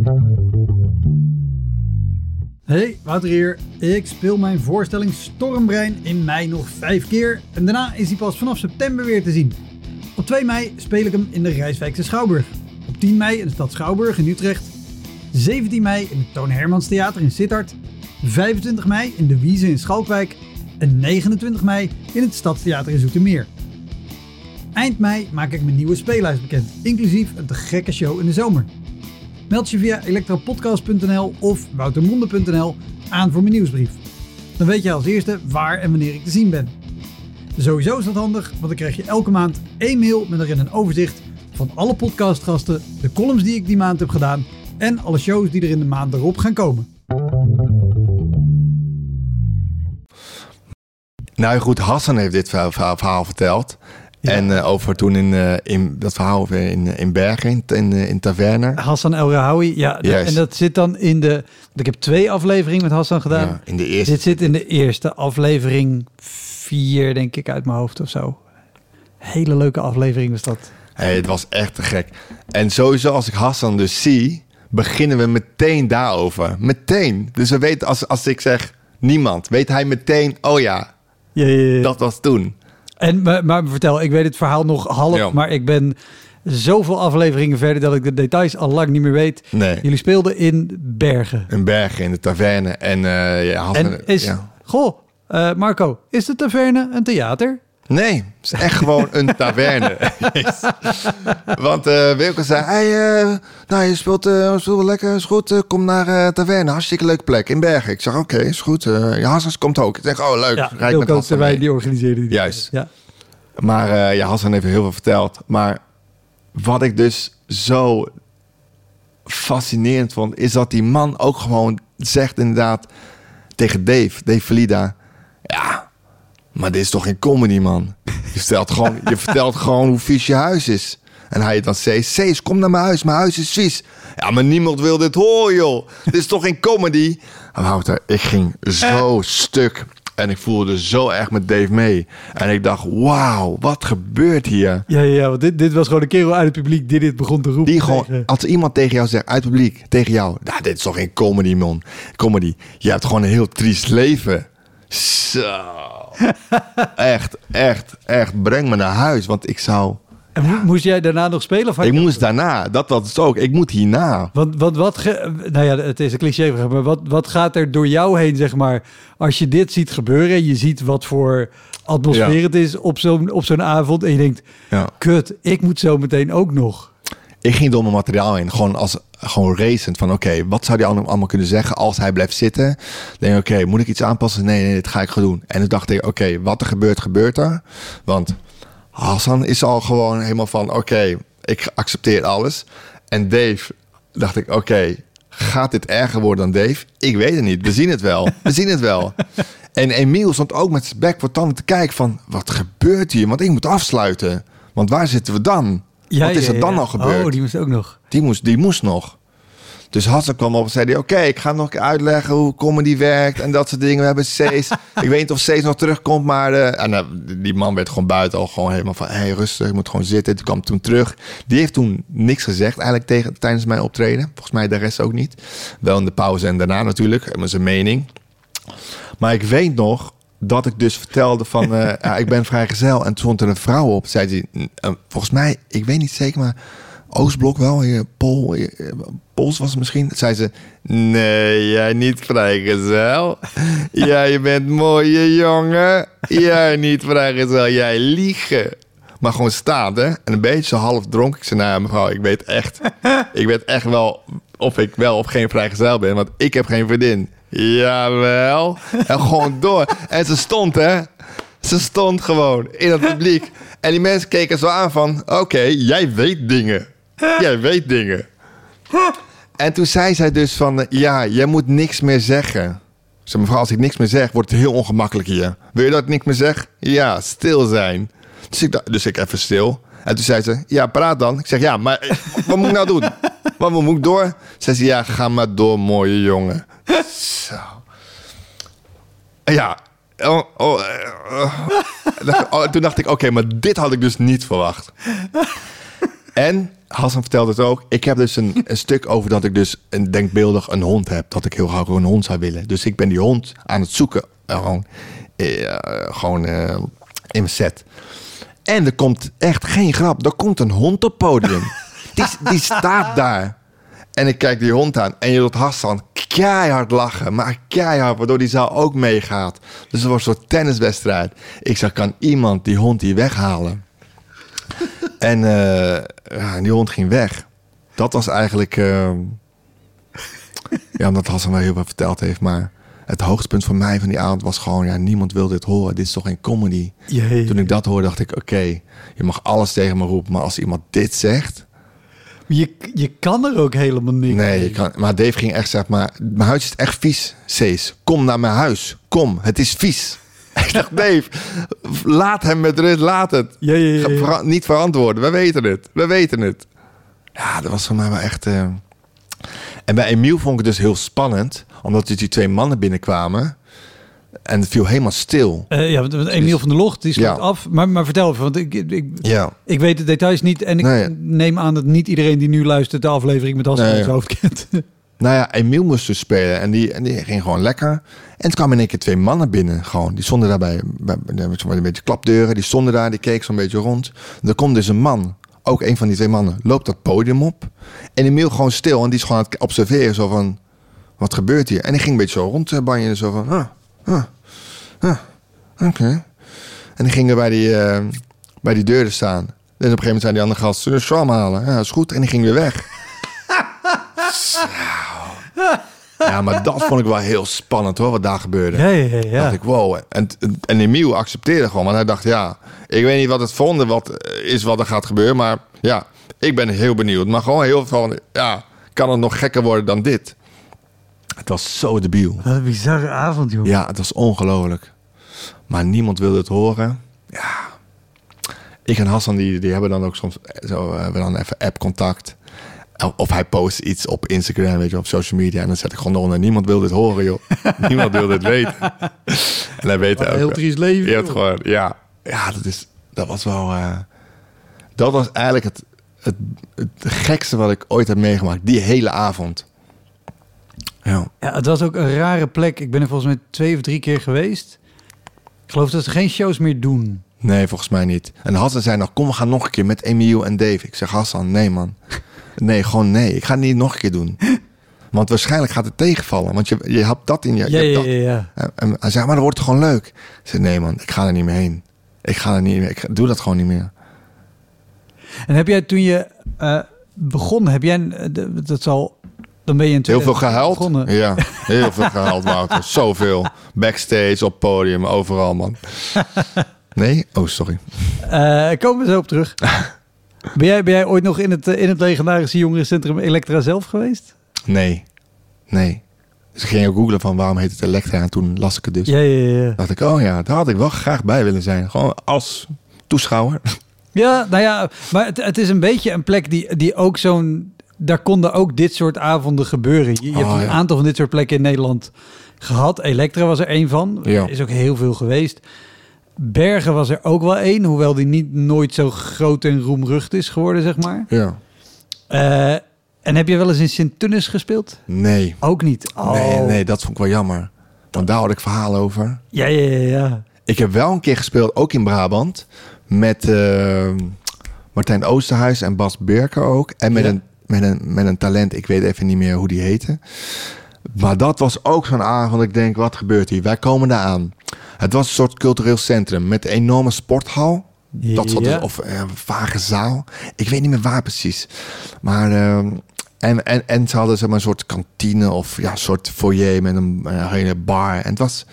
A: Hey, Wouter hier. Ik speel mijn voorstelling Stormbrein in mei nog vijf keer. En daarna is hij pas vanaf september weer te zien. Op twee mei speel ik hem in de Rijswijkse Schouwburg. Op tien mei in de stad Schouwburg in Utrecht. zeventien mei in het Toon Hermans Theater in Sittard. vijfentwintig mei in de Wiese in Schalkwijk. En negenentwintig mei in het Stadstheater in Zoetermeer. Eind mei maak ik mijn nieuwe speellijst bekend, inclusief een te gekke show in de zomer. Meld je via elektropodcast punt n l of woutermonde punt n l aan voor mijn nieuwsbrief. Dan weet je als eerste waar en wanneer ik te zien ben. Sowieso is dat handig, want dan krijg je elke maand één mail met erin een overzicht van alle podcastgasten, de columns die ik die maand heb gedaan en alle shows die er in de maand erop gaan komen.
B: Nou goed, Hassan heeft dit verhaal, verhaal, verhaal verteld. Ja. En uh, over toen in, uh, in dat verhaal over in, in Bergen, in, in, in Taverne.
A: Hassan El Rahoui, ja. De, en dat zit dan in de... Want ik heb twee afleveringen met Hassan gedaan.
B: Ja, in de eerste.
A: Dit zit in de eerste aflevering vier, denk ik, uit mijn hoofd of zo. Hele leuke aflevering was dat.
B: Hey, het was echt te gek. En sowieso als ik Hassan dus zie, beginnen we meteen daarover. Meteen. Dus we weten, als, als ik zeg niemand, weet hij meteen, oh ja,
A: ja, ja, ja.
B: dat was toen.
A: En, maar, maar vertel, ik weet het verhaal nog half, ja. Maar ik ben zoveel afleveringen verder dat ik de details al lang niet meer weet.
B: Nee.
A: Jullie speelden in Bergen.
B: In Bergen, in de Taverne. En, uh, ja, Hassan,
A: en is,
B: ja.
A: goh, uh, Marco, is de Taverne een theater?
B: Nee, het is echt gewoon een taverne. Want uh, Wilke zei, hey, uh, nou, je speelt, uh, speelt wel lekker, is goed, uh, kom naar uh, taverne, hartstikke leuke plek in Bergen. Ik zeg, oké, okay, is goed. Uh, ja, Hassan komt ook. Ik zeg, oh leuk,
A: ja,
B: rijd met Hassan
A: wij
B: mee.
A: die organiseerden die.
B: Juist.
A: Ja.
B: Maar uh, ja, Hassan heeft heel veel verteld. Maar wat ik dus zo fascinerend vond, is dat die man ook gewoon zegt inderdaad tegen Dave, Dave Valida, ja, maar dit is toch geen comedy, man. Je vertelt gewoon, je vertelt gewoon hoe vies je huis is. En hij dan zegt, Cees, kom naar mijn huis. Mijn huis is vies. Ja, maar niemand wil dit horen, joh. Dit is toch geen comedy? En Wouter, ik ging zo stuk. En ik voelde zo erg met Dave mee. En ik dacht, wauw, wat gebeurt hier?
A: Ja, ja, ja, want dit, dit was gewoon een kerel uit het publiek die dit begon te roepen.
B: Die gewoon, als iemand tegen jou zegt, uit het publiek, tegen jou. Nou, dit is toch geen comedy, man. Comedy. Je hebt gewoon een heel triest leven. Zo. Echt, echt, echt. Breng me naar huis, want ik zou...
A: En mo- moest jij daarna nog spelen? Of
B: ik moest daarna. Dat was het ook. Ik moet hierna.
A: Want, want wat... Ge- nou ja, het is een cliché, maar wat, wat gaat er door jou heen, zeg maar, als je dit ziet gebeuren, je ziet wat voor atmosfeer ja. het is op zo'n, op zo'n avond en je denkt, ja. kut, ik moet zo meteen ook nog.
B: Ik ging door mijn materiaal heen, gewoon als gewoon racend van oké, okay, wat zou die allemaal kunnen zeggen als hij blijft zitten? Dan denk ik, oké, okay, moet ik iets aanpassen? Nee, nee, dit ga ik gewoon doen. En toen dacht ik, oké, okay, wat er gebeurt, gebeurt er. Want Hassan is al gewoon helemaal van, oké, okay, ik accepteer alles. En Dave, dacht ik, oké, okay, gaat dit erger worden dan Dave? Ik weet het niet, we zien het wel, we zien het wel. En Emiel stond ook met zijn bek voor tanden te kijken van, wat gebeurt hier? Want ik moet afsluiten, want waar zitten we dan?
A: Ja,
B: wat is er
A: ja,
B: dan
A: ja.
B: nog gebeurd?
A: Oh, die moest ook nog.
B: Die moest, die moest nog. Dus Hassan kwam op en zei, oké, okay, ik ga nog uitleggen hoe comedy werkt en dat soort dingen. We hebben Cees. Ik weet niet of Cees nog terugkomt, maar de, en, uh, die man werd gewoon buiten al gewoon helemaal van, hey, rustig, je moet gewoon zitten. Die kwam toen terug. Die heeft toen niks gezegd eigenlijk tegen, tijdens mijn optreden. Volgens mij de rest ook niet. Wel in de pauze en daarna natuurlijk, met zijn mening. Maar ik weet nog dat ik dus vertelde van, uh, ja, ik ben vrijgezel. En toen stond er een vrouw op, zei ze, uh, volgens mij, ik weet niet zeker, maar Oostblok wel, hier, Pol, hier, Pols was het misschien. Dat zei ze, nee, jij niet vrijgezel. Jij bent mooie jongen. Jij niet vrijgezel, jij liegen. Maar gewoon staan, hè. En een beetje zo half dronken. Ik zei, nou mevrouw, ik weet echt... ik weet echt wel of ik wel of geen vrijgezel ben. Want ik heb geen vriendin. Jawel. En gewoon door. En ze stond, hè. Ze stond gewoon in het publiek. En die mensen keken zo aan van... Oké, okay, jij weet dingen. Jij weet dingen. En toen zei zij dus van... Ja, jij moet niks meer zeggen. Ik zei, mevrouw, als ik niks meer zeg... wordt het heel ongemakkelijk hier. Wil je dat ik niks meer zeg? Ja, stil zijn. Dus ik, dus ik even stil. En toen zei ze... Ja, praat dan. Ik zeg, ja, maar wat moet ik nou doen? Wat moet ik door? Zei ze, ja, ga maar door, mooie jongen. Zo. Ja... Oh, oh, uh, uh. oh, toen dacht ik, oké, okay, maar dit had ik dus niet verwacht. En Hassan vertelde het ook. Ik heb dus een, een stuk over dat ik dus een denkbeeldig een hond heb. Dat ik heel graag een hond zou willen. Dus ik ben die hond aan het zoeken. Uh, gewoon uh, gewoon uh, in mijn set. En er komt echt geen grap. Er komt een hond op het podium. die, die staat daar. En ik kijk die hond aan. En je doet Hassan keihard lachen. Maar keihard, waardoor die zaal ook meegaat. Dus het wordt een soort tenniswedstrijd. Ik zeg, kan iemand die hond hier weghalen? En uh, ja, die hond ging weg. Dat was eigenlijk... Uh, ja, omdat Hassan wel heel veel verteld heeft. Maar het hoogtepunt voor mij van die avond was gewoon... Ja, niemand wil dit horen. Dit is toch geen comedy? Jee. Toen ik dat hoorde, dacht ik... Oké, okay, je mag alles tegen me roepen. Maar als iemand dit zegt...
A: Je, je kan er ook helemaal niks.
B: Nee, je kan, maar Dave ging echt zeggen... Maar mijn huis is echt vies, Cees. Kom naar mijn huis. Kom, het is vies. Ik dacht, Dave, laat hem met rust, laat het.
A: Ja, ja, ja, ja.
B: Vera- niet verantwoorden, we weten het. We weten het. Ja, dat was voor mij wel echt... Uh... En bij Emiel vond ik het dus heel spannend... omdat dus die twee mannen binnenkwamen... en het viel helemaal stil.
A: Uh, ja, want Emiel van der Locht, die sluit ja. af. Maar, maar vertel even, want ik, ik,
B: ja.
A: ik weet de details niet... en ik nee. neem aan dat niet iedereen die nu luistert... de aflevering met Hassan nee, hoofd kent.
B: Nou ja, Emiel moest dus spelen en die, en die ging gewoon lekker. En toen kwamen in één keer twee mannen binnen. Gewoon. Die stonden daarbij, bij, bij, een beetje klapdeuren. Die stonden daar, die keek zo'n beetje rond. En er komt dus een man, ook een van die twee mannen, loopt dat podium op. En Emiel gewoon stil en die is gewoon aan het observeren. Zo van, wat gebeurt hier? En die ging een beetje zo rondbanjen. Zo van, ah, ah, ah, oké. Okay. En die gingen bij die, uh, bij die deuren staan. En op een gegeven moment zei die andere gast, zullen we Swam halen? Ja, is goed. En die ging weer weg. Ja, maar dat vond ik wel heel spannend hoor, wat daar gebeurde.
A: Ja, ja, ja.
B: Dacht ik, wow. En, en Emiel accepteerde gewoon, want hij dacht, ja, ik weet niet wat het volgende wat is wat er gaat gebeuren, maar ja, ik ben heel benieuwd. Maar gewoon heel veel, ja, kan het nog gekker worden dan dit? Het was zo debiel.
A: Wat een bizarre avond, joh.
B: Ja, het was ongelooflijk. Maar niemand wilde het horen. Ja. Ik en Hassan, die, die hebben dan ook soms zo, uh, we dan even app-contact. Of hij post iets op Instagram, weet je, op social media. En dan zet ik gewoon onder. Niemand wil dit horen, joh. Niemand wil dit weten. En hij weet het ook.
A: Heel triest leven.
B: Je hebt gewoon, ja, ja, dat is, dat was wel. Uh, dat was eigenlijk het, het, het gekste wat ik ooit heb meegemaakt. Die hele avond. Ja.
A: Ja, het was ook een rare plek. Ik ben er volgens mij twee of drie keer geweest. Ik geloof dat ze geen shows meer doen.
B: Nee, volgens mij niet. En Hassan zei nog, kom, we gaan nog een keer met Emiel en Dave. Ik zeg, Hassan, nee man. Nee, gewoon nee. Ik ga het niet nog een keer doen. Want waarschijnlijk gaat het tegenvallen. Want je, je hebt dat in je...
A: Ja,
B: je
A: ja,
B: dat.
A: ja, ja.
B: En, en hij zei, maar dan wordt het gewoon leuk. Ik zei, nee man, ik ga er niet meer heen. Ik ga er niet meer. Ik doe dat gewoon niet meer.
A: En heb jij toen je uh, begon, heb jij... Uh, dat zal... Dan ben je in
B: heel veel gehuild.
A: Begonnen.
B: Ja, heel veel gehuild, Wouter. Zoveel. Backstage, op podium, overal, man. Nee? Oh, sorry.
A: Uh, komen we zo op terug. Ben jij, ben jij ooit nog in het, in het legendarische jongerencentrum Elektra zelf geweest?
B: Nee. Nee. Dus ik ging ook googlen van waarom heet het Elektra. En toen las ik het dus.
A: Ja, ja, ja.
B: Dacht ik, oh ja, daar had ik wel graag bij willen zijn. Gewoon als toeschouwer.
A: Ja, nou ja, maar het, het is een beetje een plek die, die ook zo'n... Daar konden ook dit soort avonden gebeuren. Je, je
B: oh,
A: hebt een
B: ja.
A: aantal van dit soort plekken in Nederland gehad. Elektra was er één van.
B: Ja.
A: Er is ook heel veel geweest. Bergen was er ook wel één, hoewel die niet nooit zo groot en roemrucht is geworden, zeg maar.
B: Ja.
A: Uh, en heb je wel eens in Sint-Tunis gespeeld?
B: Nee.
A: Ook niet? Oh.
B: Nee, nee, dat vond ik wel jammer. Want daar had ik verhalen over.
A: Ja, ja, ja, ja.
B: Ik heb wel een keer gespeeld, ook in Brabant, met uh, Martijn Oosterhuis en Bas Birker ook. En met, ja. een, met, een, met een talent, ik weet even niet meer hoe die heette. Maar dat was ook zo'n avond. Ik denk, wat gebeurt hier? Wij komen daar aan. Het was een soort cultureel centrum met een enorme sporthal. Dat soort, ja. Of een uh, vage zaal. Ik weet niet meer waar precies. Maar... Uh, En, en, en ze hadden zeg maar, een soort kantine of ja, een soort foyer met een, een hele bar. En het was...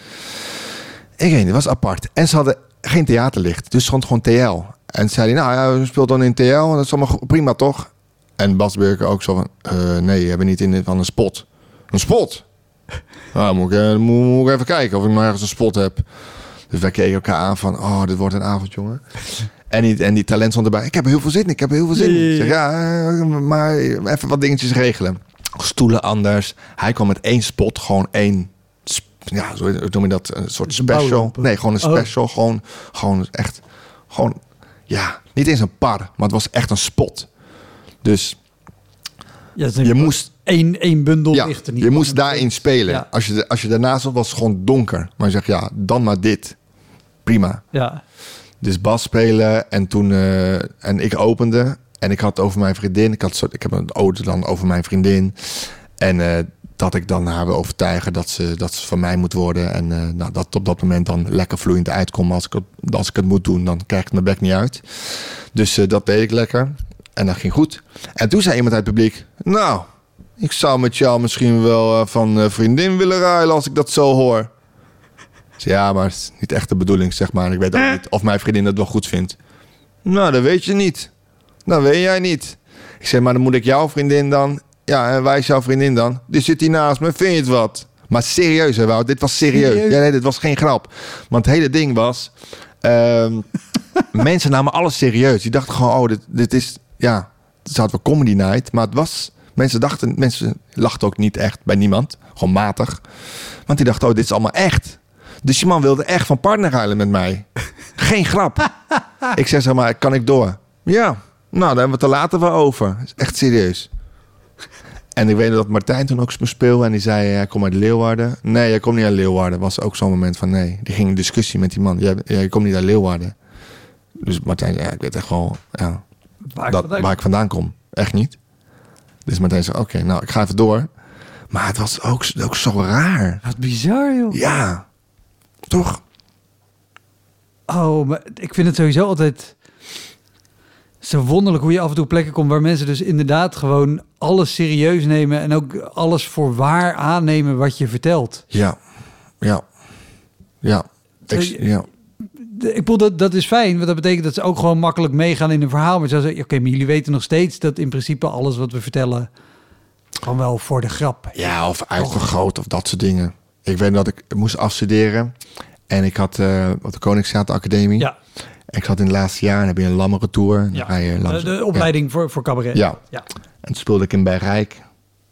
B: Ik weet niet, het was apart. En ze hadden geen theaterlicht, dus stond gewoon T L. En ze zeiden, nou ja, we speelt dan in T L. Dat is allemaal prima, toch? En Bas Birker ook zo van... Uh, nee, we hebben niet in van een spot. Een spot? Nou, moet ik, moet, moet ik even kijken of ik maar ergens een spot heb. Dus wij keken elkaar aan van... Oh, dit wordt een avond, jongen. En die, en die talent stond erbij. Ik heb er heel veel zin in. Ik heb er heel veel zin in. Ik zeg, ja, maar even wat dingetjes regelen. Stoelen anders. Hij kwam met één spot. Gewoon één... Ja, zo noem je dat? Een soort special. Nee, gewoon een special. Oh. Gewoon, gewoon echt... Gewoon... Ja, niet eens een par. Maar het was echt een spot. Dus...
A: Ja, je moest... Eén, één bundel
B: ja,
A: licht er niet.
B: Je moest daarin spelen. Ja. Als, je, als je daarnaast zat, was het gewoon donker. Maar je zegt, ja, dan maar dit. Prima.
A: Ja.
B: Dus Bas spelen en toen... Uh, en ik opende. En ik had over mijn vriendin... Ik, had zo, ik heb een ode dan over mijn vriendin. En uh, dat ik dan haar wil overtuigen dat ze, dat ze van mij moet worden. En uh, nou, dat op dat moment dan lekker vloeiend uitkomt. Als ik, als ik het moet doen, dan krijg ik mijn bek niet uit. Dus uh, dat deed ik lekker. En dat ging goed. En toen zei iemand uit het publiek... Nou, ik zou met jou misschien wel uh, van uh, vriendin willen ruilen als ik dat zo hoor. Ja, maar het is niet echt de bedoeling, zeg maar. Ik weet ook niet of mijn vriendin dat wel goed vindt. Nou, dat weet je niet. Dat weet jij niet. Ik zeg, maar dan moet ik jouw vriendin dan... Ja, en wij is jouw vriendin dan? Die zit hier naast me, vind je het wat? Maar serieus, hè, Wout? Dit was serieus. serieus? Ja, nee, dit was geen grap. Want het hele ding was... Uh, mensen namen alles serieus. Die dachten gewoon, oh, dit, dit is... Ja, het had wel comedy night, maar het was... Mensen dachten... Mensen lachten ook niet echt bij niemand. Gewoon matig. Want die dachten, oh, dit is allemaal echt. Dus die man wilde echt van partner ruilen met mij. Geen grap. Ik zeg, zeg maar, kan ik door? Ja, nou, daar hebben we het er later wel over. Is echt serieus. En ik weet dat Martijn toen ook speelde en die zei, hij komt uit Leeuwarden. Nee, jij komt niet uit Leeuwarden. Was ook zo'n moment van, nee. Die ging in discussie met die man. Jij, jij komt niet uit Leeuwarden. Dus Martijn zei, ja, ik weet echt gewoon, ja, waar, dat, waar ik vandaan kom. Echt niet. Dus Martijn zei, oké, okay, nou, ik ga even door. Maar het was ook, ook zo raar.
A: Wat bizar, joh.
B: Ja, toch?
A: Oh, maar ik vind het sowieso altijd zo wonderlijk hoe je af en toe plekken komt waar mensen dus inderdaad gewoon alles serieus nemen en ook alles voor waar aannemen wat je vertelt.
B: Ja, ja, ja. Ik, ja.
A: Ik bedoel, dat, dat is fijn, want dat betekent dat ze ook gewoon makkelijk meegaan in een verhaal. Maar ze zeggen, oké, maar jullie weten nog steeds dat in principe alles wat we vertellen gewoon wel voor de grap.
B: Ja, of uitvergroot of dat soort dingen. Ik weet dat ik moest afstuderen en ik had uh, op de Koningstheateracademie. Ja. Ik zat in het laatste jaar en heb je een lammere tour.
A: Ja. Ga je langs, de, de opleiding ja. voor, voor cabaret.
B: Ja. ja. En toen speelde ik in Bijrijk.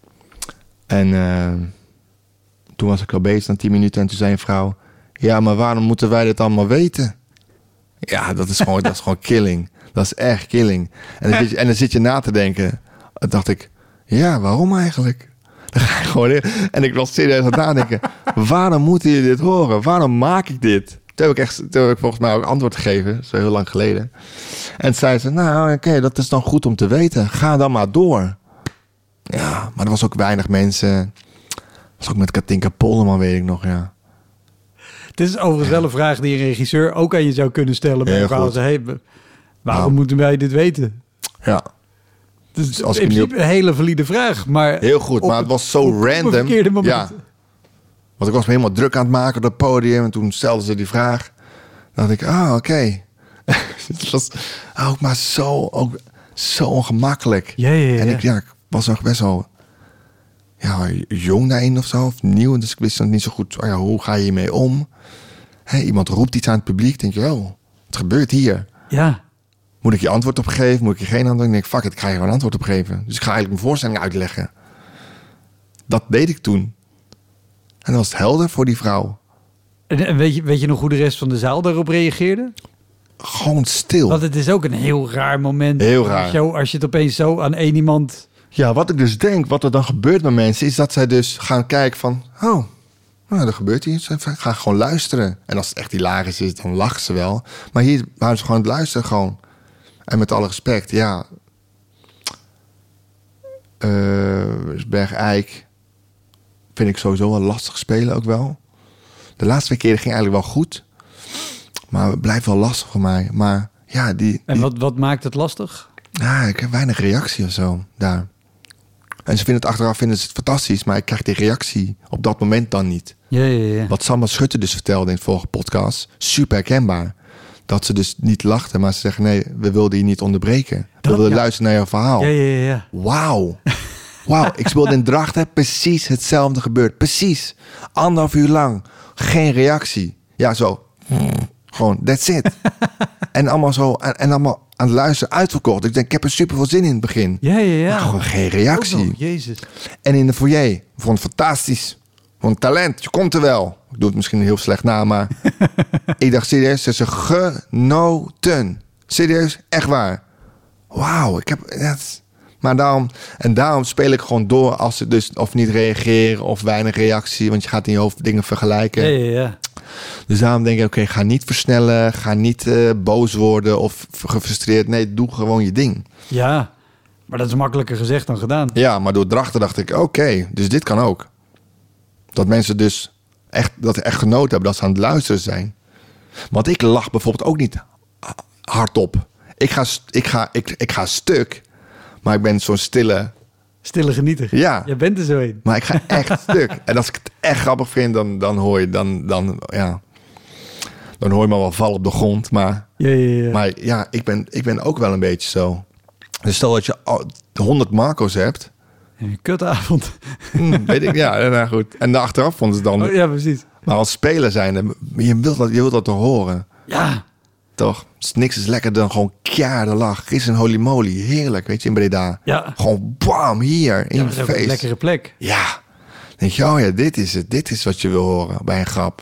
B: En uh, toen was ik al bezig na tien minuten en toen zei een vrouw... Ja, maar waarom moeten wij dit allemaal weten? Ja, dat is gewoon, dat is gewoon killing. Dat is echt killing. En dan, zit je, en dan zit je na te denken. Dan dacht ik, ja, waarom eigenlijk? Dan ga je gewoon in. En ik was serieus aan het nadenken. Waarom moeten jullie dit horen? Waarom maak ik dit? Toen heb ik, echt, toen heb ik volgens mij ook antwoord gegeven. Zo heel lang geleden. En toen zei ze, nou oké, okay, dat is dan goed om te weten. Ga dan maar door. Ja, maar er was ook weinig mensen. Was ook met Katinka Polderman, weet ik nog, ja.
A: Het is overigens wel een vraag die een regisseur ook aan je zou kunnen stellen. Bij een hey, waarom nou. moeten wij dit weten?
B: Ja.
A: Dus, dus als in principe op... een hele valide vraag. Maar
B: heel goed, maar het was zo op, random.
A: Op
B: ja. Want ik was me helemaal druk aan het maken op het podium. En toen stelden ze die vraag. Dan dacht ik, ah, oké. Okay. Het was ook maar zo, ook zo ongemakkelijk.
A: Ja, ja, ja.
B: En ik, ja, ik was nog best wel... Ja, jong daarin of zo, of nieuw. Dus ik wist dan niet zo goed, oh ja, hoe ga je hiermee om? Hey, iemand roept iets aan het publiek. Denk je, oh, wat gebeurt hier?
A: Ja.
B: Moet ik je antwoord op geven? Moet ik je geen antwoord? Ik denk, fuck it, ik ga je gewoon antwoord op geven. Dus ik ga eigenlijk mijn voorstelling uitleggen. Dat deed ik toen. En dat was het helder voor die vrouw.
A: En weet je, weet je nog hoe de rest van de zaal daarop reageerde?
B: Gewoon stil.
A: Want het is ook een heel raar moment.
B: Heel raar.
A: Show, als je het opeens zo aan één iemand...
B: Ja, wat ik dus denk, wat er dan gebeurt met mensen... is dat zij dus gaan kijken van... oh, nou, er gebeurt iets. Ze gaan gewoon luisteren. En als het echt hilarisch is, dan lachen ze wel. Maar hier waren ze gewoon het luisteren gewoon. En met alle respect, ja... Uh, Bergijk vind ik sowieso wel lastig spelen ook wel. De laatste twee keren ging eigenlijk wel goed. Maar het blijft wel lastig voor mij. Maar ja, die...
A: En
B: die,
A: wat, wat maakt het lastig?
B: Ja, ik heb weinig reactie of zo daar. En ze vinden het achteraf vinden ze het fantastisch, maar ik krijg die reactie op dat moment dan niet.
A: Ja, ja, ja.
B: Wat Samba Schutte dus vertelde in de vorige podcast, super herkenbaar. Dat ze dus niet lachten, maar ze zeggen nee, we wilden je niet onderbreken. We
A: Dat,
B: wilden
A: ja.
B: luisteren naar jouw verhaal.
A: Ja, ja, ja.
B: Wauw. Wauw, ik speelde in Drachten, precies hetzelfde gebeurd. Precies. Anderhalf uur lang. Geen reactie. Ja, zo. Gewoon, that's it. En allemaal zo, en, en allemaal aan het luisteren uitverkocht. Ik denk, ik heb er super veel zin in het begin.
A: Ja, ja, ja.
B: Maar gewoon geen reactie.
A: Nog, Jezus.
B: En in de foyer, ik vond het fantastisch. Vond talent, je komt er wel. Ik doe het misschien heel slecht na, maar... ik dacht serieus, ze zijn genoten. Serieus, echt waar. Wauw, ik heb... Dat... Maar daarom, en daarom speel ik gewoon door als ze dus of niet reageren of weinig reactie. Want je gaat in je hoofd dingen vergelijken.
A: Ja, ja, ja.
B: Dus daarom denk ik, oké, okay, ga niet versnellen. Ga niet uh, boos worden of gefrustreerd. Nee, doe gewoon je ding.
A: Ja, maar dat is makkelijker gezegd dan gedaan.
B: Ja, maar door Drachten dacht ik, oké, okay, dus dit kan ook. Dat mensen dus echt, dat echt genoten hebben dat ze aan het luisteren zijn. Want ik lach bijvoorbeeld ook niet hardop. Ik ga, ik ga, ik, ik ga stuk, maar ik ben zo'n stille...
A: Stille genieter.
B: Ja.
A: Je bent er zo in.
B: Maar ik ga echt stuk. En als ik het echt grappig vind, dan, dan hoor je... Dan, dan, ja, dan hoor je me wel vallen op de grond. Maar
A: ja, ja, ja.
B: maar ja, ik ben, ik ben ook wel een beetje zo. Dus stel dat je honderd Marco's hebt...
A: Een kutavond.
B: Hmm, weet ik, ja, nou goed. En de achteraf vonden ze dan...
A: Oh, ja, precies.
B: Maar als speler zijn, je wilt dat, je wilt dat te horen.
A: Ja.
B: Toch? Dus niks is lekkerder dan gewoon keiharde lach. Is een holy moly. Heerlijk, weet je, in Breda.
A: Ja.
B: Gewoon bam, hier, in
A: Ja,
B: je
A: dat is ook
B: face.
A: een lekkere plek.
B: Ja. Dan denk je, oh ja, dit is het. Dit is wat je wil horen bij een grap.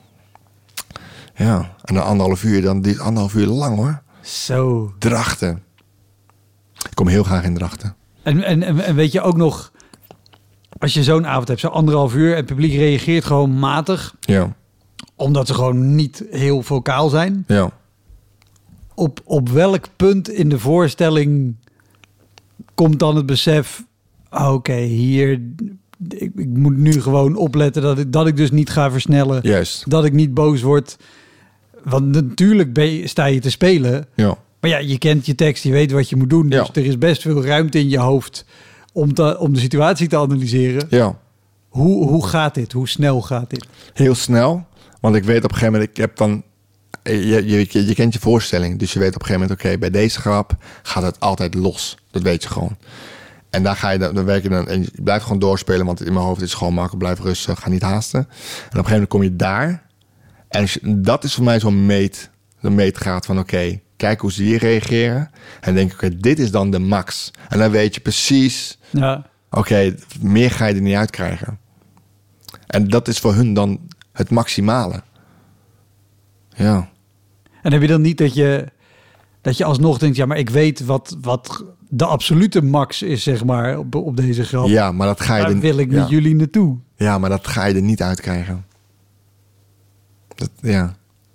B: Ja. En dan anderhalf uur, dan dit anderhalf uur lang hoor.
A: Zo.
B: Drachten. Ik kom heel graag in Drachten.
A: En, en, en weet je ook nog, als je zo'n avond hebt, zo anderhalf uur, en het publiek reageert gewoon matig.
B: Ja.
A: Omdat ze gewoon niet heel vocaal zijn.
B: Ja.
A: Op, op welk punt in de voorstelling komt dan het besef... Oké, okay, hier... Ik, ik moet nu gewoon opletten dat ik, dat ik dus niet ga versnellen.
B: Juist.
A: Dat ik niet boos word. Want natuurlijk ben je, sta je te spelen.
B: Ja.
A: Maar ja, je kent je tekst, je weet wat je moet doen. Dus
B: Ja.
A: er is best veel ruimte in je hoofd om, te, om de situatie te analyseren.
B: Ja.
A: Hoe, hoe gaat dit? Hoe snel gaat dit?
B: Heel snel. Want ik weet op een gegeven moment, ik heb dan... Je, je, je, je kent je voorstelling. Dus je weet op een gegeven moment, oké, okay, bij deze grap gaat het altijd los. Dat weet je gewoon. En daar ga je dan, dan werk je dan... En je blijft gewoon doorspelen, want in mijn hoofd is het gewoon makkelijk. Blijf rustig, ga niet haasten. En op een gegeven moment kom je daar. En als je, dat is voor mij zo'n meet, de meetgraad van, oké, okay, kijk hoe ze hier reageren. En dan denk ik, oké, okay, dit is dan de max. En dan weet je precies...
A: Ja.
B: Oké, okay, meer ga je er niet uit krijgen. En dat is voor hun dan het maximale. Ja.
A: En heb je dan niet dat je, dat je alsnog denkt... ja, maar ik weet wat, wat de absolute max is, zeg maar, op, op deze grap.
B: Ja, maar dat ga je...
A: Daar
B: er,
A: wil ik
B: ja.
A: met jullie naartoe.
B: Ja, maar dat ga je er niet uit krijgen. Dat, ja.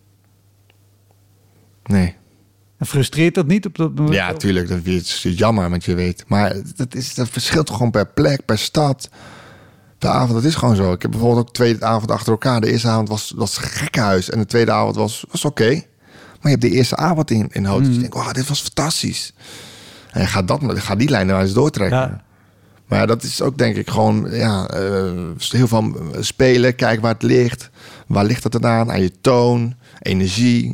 B: Nee.
A: En frustreert dat niet op dat moment?
B: Ja, tuurlijk. Dat is jammer, want je weet. Maar dat, is, dat verschilt gewoon per plek, per stad. De avond, dat is gewoon zo. Ik heb bijvoorbeeld ook twee avond achter elkaar. De eerste avond was, was gekkenhuis. En de tweede avond was, was oké. Okay. Maar je hebt de eerste avond in, in hoofd. Mm. Dus je denkt, wow, dit was fantastisch. En je gaat, dat, ga die lijn nou eens doortrekken. Ja. Maar ja, dat is ook denk ik gewoon... Ja, uh, heel veel spelen, kijken waar het ligt. Waar ligt het aan? Aan je toon, energie...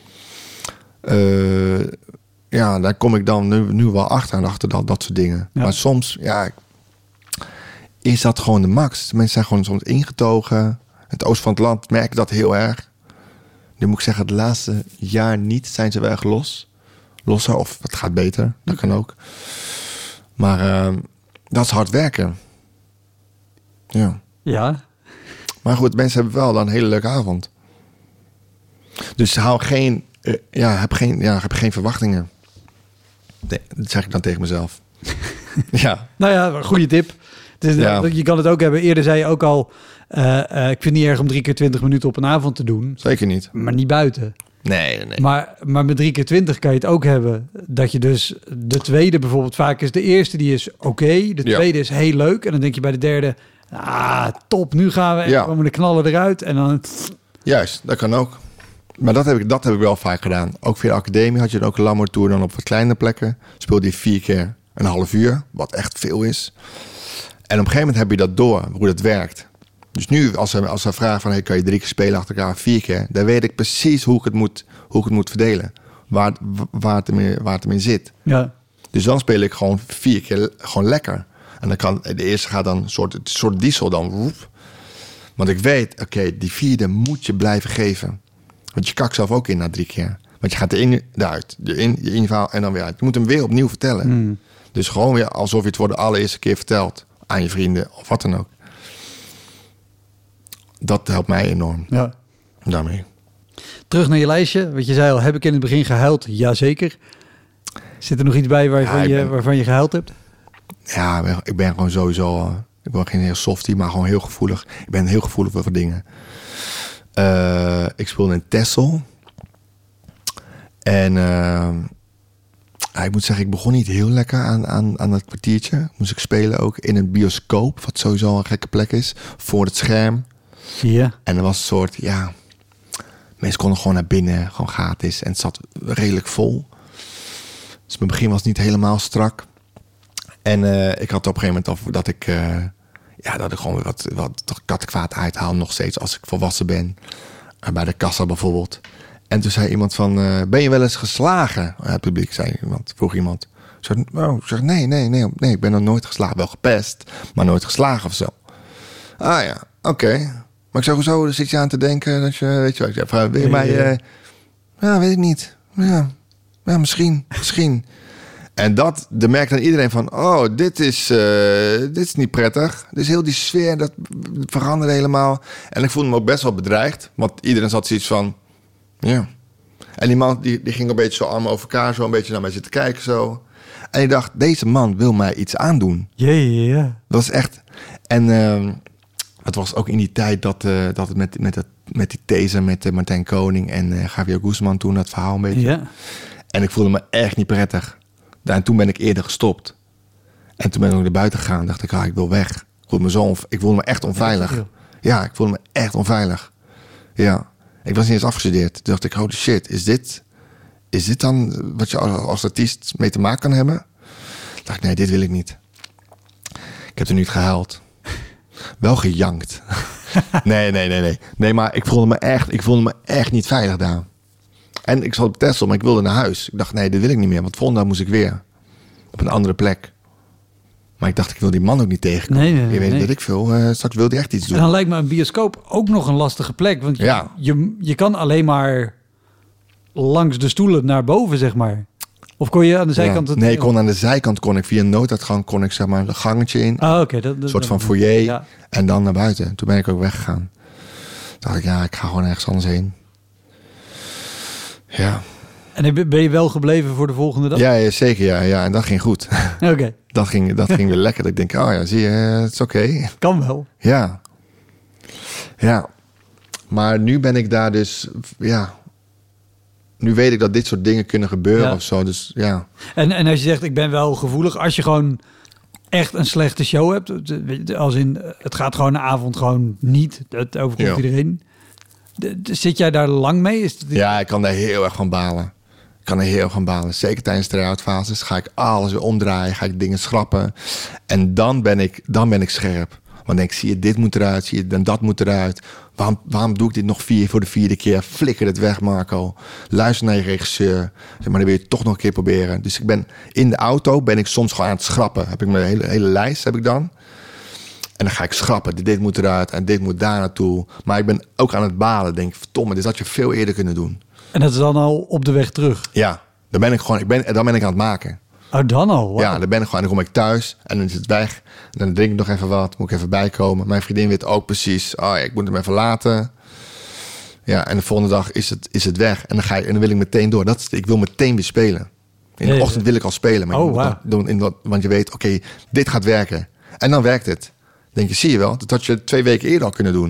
B: Uh, ja, daar kom ik dan nu, nu wel achter en achter dat, dat soort dingen. Ja. Maar soms, ja, is dat gewoon de max. Mensen zijn gewoon soms ingetogen. Het oosten van het land merk ik dat heel erg. Nu moet ik zeggen, het laatste jaar niet zijn ze wel erg los. Losser, of het gaat beter. Dat kan ook. Maar uh, dat is hard werken. Ja.
A: Ja. Maar
B: goed, mensen hebben wel dan een hele leuke avond. Dus hou geen... Uh, ja, heb geen, ja, heb geen verwachtingen. Nee, dat zeg ik dan tegen mezelf. Ja.
A: Nou ja, goede tip. Dus ja. Je kan het ook hebben. Eerder zei je ook al... Uh, uh, ik vind het niet erg om drie keer twintig minuten op een avond te doen.
B: Zeker niet.
A: Maar niet buiten.
B: Nee, nee, nee.
A: Maar, maar met drie keer twintig kan je het ook hebben. Dat je dus de tweede bijvoorbeeld, vaak is de eerste die is oké. Okay, de tweede ja. is heel leuk. En dan denk je bij de derde, ah, top, nu gaan we. Ja. Komen de knallen eruit. En dan...
B: Juist, dat kan ook. Maar dat heb ik, dat heb ik wel vaak gedaan. Ook via de academie had je dan ook een Lamour Tour dan op wat kleine plekken. Speelde je vier keer een half uur, wat echt veel is. En op een gegeven moment heb je dat door, hoe dat werkt. Dus nu, als ze, als ze vragen van, hey, kan je drie keer spelen achter elkaar, vier keer, dan weet ik precies hoe ik het moet, hoe ik het moet verdelen. Waar, waar, het in, waar het in zit.
A: Ja.
B: Dus dan speel ik gewoon vier keer gewoon lekker. En dan kan de eerste gaat dan een soort, een soort diesel dan. Woep. Want ik weet, oké, okay, die vierde moet je blijven geven. Want je kakt zelf ook in na drie keer. Want je gaat erin, eruit, erin, je inval en dan weer uit. Je moet hem weer opnieuw vertellen. Mm. Dus gewoon weer alsof je het voor de allereerste keer vertelt aan je vrienden of wat dan ook. Dat helpt mij enorm.
A: Ja.
B: Daarmee.
A: Terug naar je lijstje. Wat je zei al, heb ik in het begin gehuild? Jazeker. Zit er nog iets bij waarvan, ja, je, ben, waarvan je gehuild hebt?
B: Ja, ik ben gewoon sowieso... Ik ben geen heel softie, maar gewoon heel gevoelig. Ik ben heel gevoelig voor dingen. Uh, ik speelde in Texel. En uh, ik moet zeggen, ik begon niet heel lekker aan, aan, aan dat kwartiertje. Moest ik spelen ook in een bioscoop, wat sowieso een gekke plek is. Voor het scherm.
A: Ja.
B: En er was een soort, ja... Mensen konden gewoon naar binnen, gewoon gratis. En het zat redelijk vol. Dus mijn begin was niet helemaal strak. En uh, ik had op een gegeven moment over dat ik... Uh, ja, dat ik gewoon weer wat, wat kattenkwaad uithaal. Nog steeds als ik volwassen ben. Uh, bij de kassa bijvoorbeeld. En toen zei iemand van... Uh, ben je wel eens geslagen? Uh, het publiek zei iemand, vroeg iemand. Ik zei, oh, ik zeg, nee, nee, nee, nee. Ik ben nog nooit geslagen. Wel gepest, maar nooit geslagen of zo. Ah ja, oké. Okay. Maar ik zeg, hoezo zit je aan te denken dat je... Weet je wat, ik zeg, wil je mij... Uh, ja, weet ik niet. Ja, ja misschien, misschien... En dat, de merkt dan iedereen van... oh, dit is, uh, dit is niet prettig. Dus heel die sfeer, dat veranderde helemaal. En ik voelde me ook best wel bedreigd. Want iedereen zat zoiets van... ja. En die man die, die ging een beetje zo armen over elkaar... zo een beetje naar mij zitten kijken zo. En ik dacht, deze man wil mij iets aandoen.
A: Ja, ja, ja.
B: Dat was echt... En uh, het was ook in die tijd dat, uh, dat het met, met, het, met die these... met uh, Martijn Koning en uh, Javier Guzman toen... dat verhaal een beetje.
A: Ja.
B: En ik voelde me echt niet prettig. En toen ben ik eerder gestopt. En toen ben ik ook naar buiten gegaan. Dacht ik, ah, ik wil weg. Ik voelde me, zo onve- ik voelde me echt onveilig. Ja, ja, ik voelde me echt onveilig. Ja, ik was niet eens afgestudeerd. Toen dacht ik, holy shit, is dit, is dit dan wat je als, als artiest mee te maken kan hebben? Toen dacht ik, nee, dit wil ik niet. Ik heb er niet gehuild. Wel gejankt. nee, nee, nee, nee. Nee, maar ik voelde me echt, ik voelde me echt niet veilig daar. En ik zat op Texel, maar ik wilde naar huis. Ik dacht, nee, dit wil ik niet meer. Want volgende dag moest ik weer. Op een andere plek. Maar ik dacht, ik wil die man ook niet tegenkomen.
A: Nee, nee,
B: je weet
A: nee.
B: dat ik veel. Uh, straks wil hij echt iets doen.
A: En dan lijkt me een bioscoop ook nog een lastige plek. Want je,
B: ja.
A: je, je kan alleen maar langs de stoelen naar boven, zeg maar. Of kon je aan de zijkant...
B: Ja.
A: Het...
B: Nee, ik kon aan de zijkant kon ik via een nooduitgang kon ik zeg maar een gangetje in.
A: Ah, oké. Okay,
B: een soort van foyer. Ja. En dan naar buiten. Toen ben ik ook weggegaan. Toen dacht ik, ja, ik ga gewoon ergens anders heen. Ja.
A: En ben je wel gebleven voor de volgende dag?
B: Ja, ja zeker. Ja, ja. En dat ging goed.
A: Oké. Okay.
B: dat, ging, dat ging weer lekker. Dat ik denk, oh ja, zie je, het is oké. Okay.
A: Kan wel.
B: Ja. Ja. Maar nu ben ik daar dus, ja... Nu weet ik dat dit soort dingen kunnen gebeuren ja. of zo. Dus ja.
A: En, en als je zegt, ik ben wel gevoelig. Als je gewoon echt een slechte show hebt. Als in, het gaat gewoon een avond gewoon niet. Het overkomt ja. iedereen. De, de, zit jij daar lang mee? Is het...
B: Ja, ik kan daar heel erg van balen. Ik kan er heel erg van balen. Zeker tijdens de try-out fases ga ik alles weer omdraaien. Ga ik dingen schrappen. En dan ben ik, dan ben ik scherp. Want denk ik, zie je, dit moet eruit. Zie je, dan dat moet eruit. Waarom, waarom doe ik dit nog vier voor de vierde keer? Flikker het weg, Marco. Luister naar je regisseur. Zeg maar, dan wil je het toch nog een keer proberen. Dus ik ben in de auto ben ik soms gewoon aan het schrappen. Heb ik mijn hele, hele lijst, heb ik dan. En dan ga ik schrappen. Dit, dit moet eruit en dit moet daar naartoe. Maar ik ben ook aan het balen. Denk, verdomme, dit had je veel eerder kunnen doen.
A: En dat is dan al op de weg terug?
B: Ja, dan ben ik gewoon, ik ben, dan ben ik aan het maken.
A: Oh, dan al? Wow.
B: Ja, dan ben ik gewoon, dan kom ik thuis en dan is het weg. En dan drink ik nog even wat, moet ik even bijkomen. Mijn vriendin weet ook precies, oh ja, ik moet hem even laten. Ja, en de volgende dag is het, is het weg. En dan, ga je, en dan wil ik meteen door. Dat is, ik wil meteen weer spelen. In de hey, ochtend wil ik al spelen. Maar
A: oh,
B: je moet
A: wow.
B: doen in dat, want je weet, oké, okay, dit gaat werken. En dan werkt het. Dan denk je, zie je wel, dat had je twee weken eerder al kunnen doen.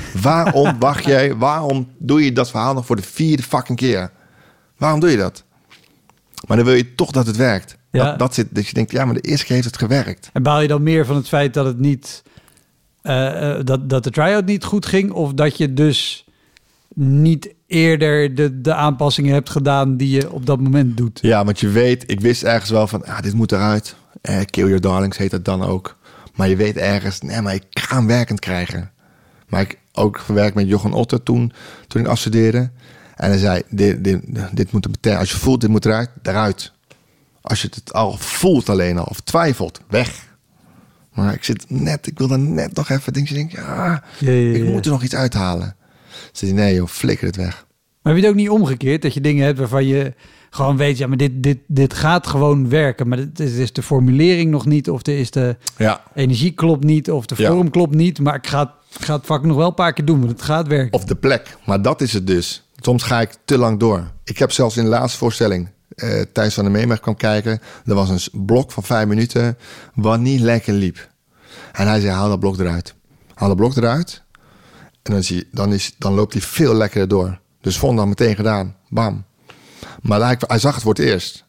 B: Waarom wacht jij? Waarom doe je dat verhaal nog voor de vierde fucking keer? Waarom doe je dat? Maar dan wil je toch dat het werkt.
A: Ja.
B: Dat, dat zit, dat je denkt, ja, maar de eerste keer heeft het gewerkt.
A: En baal je dan meer van het feit dat het niet... Uh, uh, dat, dat de try-out niet goed ging? Of dat je dus niet eerder de, de aanpassingen hebt gedaan die je op dat moment doet?
B: Ja, want je weet, ik wist ergens wel van, ah, dit moet eruit. Eh, Kill Your Darlings heet dat dan ook. Maar je weet ergens, nee, maar ik ga hem werkend krijgen. Maar ik ook gewerkt met Jochem Otter toen, toen ik afstudeerde. En hij zei, dit, dit, dit moet er meteen, als je voelt, dit moet eruit, eruit. Als je het al voelt alleen al, of twijfelt, weg. Maar ik zit net, ik wil dan net nog even, denk je, denk, ja, ja, ja, ja. ik moet er nog iets uithalen. Ze zei, nee joh, flikker het weg.
A: Maar heb je het ook niet omgekeerd, dat je dingen hebt waarvan je gewoon weet, ja, maar dit, dit, dit gaat gewoon werken. Maar het is, het is de formulering nog niet, of er is de
B: ja.
A: energie klopt niet, of de vorm ja. klopt niet. Maar ik ga, ik ga het vak nog wel een paar keer doen, want het gaat werken.
B: Of de plek, maar dat is het dus. Soms ga ik te lang door. Ik heb zelfs in de laatste voorstelling, uh, Thijs van der Meemweg kwam kijken. Er was een blok van vijf minuten wat niet lekker liep. En hij zei, haal dat blok eruit. Haal dat blok eruit. En dan, zie je, dan, is, dan loopt hij veel lekkerder door. Dus vond dan meteen gedaan. Bam. Maar hij, hij zag het voor het eerst.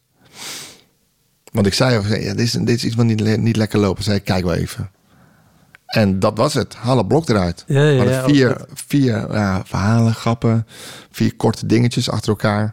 B: Want ik zei, ja, dit, is, dit is iets wat niet, niet lekker lopen. Zei, kijk wel even. En dat was het. Haal het blok eruit.
A: Ja, ja,
B: maar
A: ja,
B: vier, vier ja, verhalen, grappen. Vier korte dingetjes achter elkaar.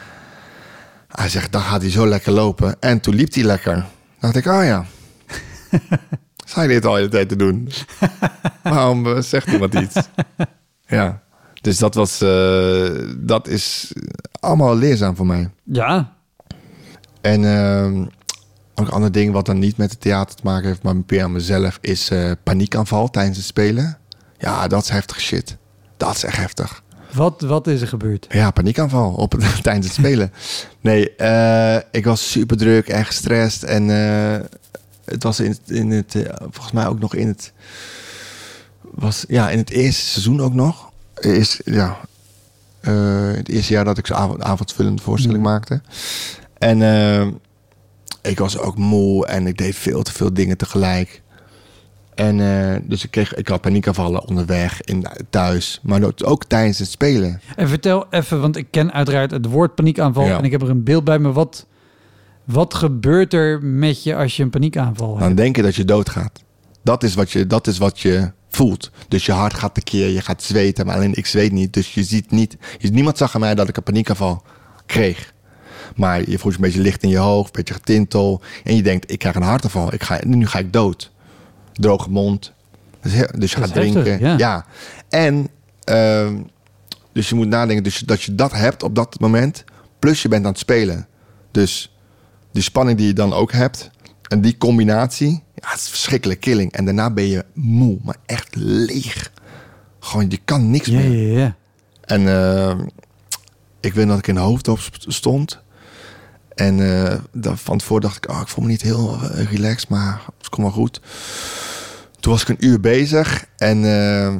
B: Hij zegt, dan gaat hij zo lekker lopen. En toen liep hij lekker. Dan dacht ik, oh ja. Zou je dit al de hele tijd te doen? Waarom uh, zegt iemand iets? Ja. Dus dat was, uh, dat is allemaal leerzaam voor mij.
A: Ja.
B: En uh, ook een ander ding wat dan niet met het theater te maken heeft, maar meer aan mezelf, is uh, paniekaanval tijdens het spelen. Ja, dat is heftig shit. Dat is echt heftig.
A: Wat, wat is er gebeurd?
B: Ja, paniekaanval op het, tijdens het spelen. Nee, uh, ik was super druk en gestrest. En uh, het was in het, in het uh, volgens mij ook nog in het, was, ja, in het eerste seizoen ook nog. Is, ja, uh, het eerste jaar dat ik zo'n avond, avondvullende voorstelling mm. maakte. En uh, ik was ook moe en ik deed veel te veel dingen tegelijk. En uh, dus ik kreeg, ik had paniekaanvallen onderweg, in, thuis, maar ook tijdens het spelen.
A: En vertel even, want ik ken uiteraard het woord paniekaanval ja. en ik heb er een beeld bij me. Wat, wat gebeurt er met je als je een paniekaanval hebt?
B: Dan denk je dat je doodgaat. Dat is wat je, dat is wat je voelt. Dus je hart gaat tekeer, je gaat zweten, maar alleen ik zweet niet. Dus je ziet niet, je, niemand zag aan mij dat ik een paniekaanval kreeg. Maar je voelt je een beetje licht in je hoofd, een beetje getintel. En je denkt, ik krijg een hartaanval, ik ga, nu ga ik dood. Droge mond. Dus, heel, dus je gaat drinken. Heftig, ja. ja. En uh, dus je moet nadenken dus dat je dat hebt op dat moment. Plus je bent aan het spelen. Dus die spanning die je dan ook hebt. En die combinatie. Ja, het is verschrikkelijk killing. En daarna ben je moe. Maar echt leeg. Gewoon, je kan niks
A: ja,
B: meer.
A: Ja, ja.
B: En uh, ik weet dat ik in de hoofdop stond. En uh, van tevoren dacht ik, oh, ik voel me niet heel uh, relaxed, maar het komt wel goed. Toen was ik een uur bezig en uh,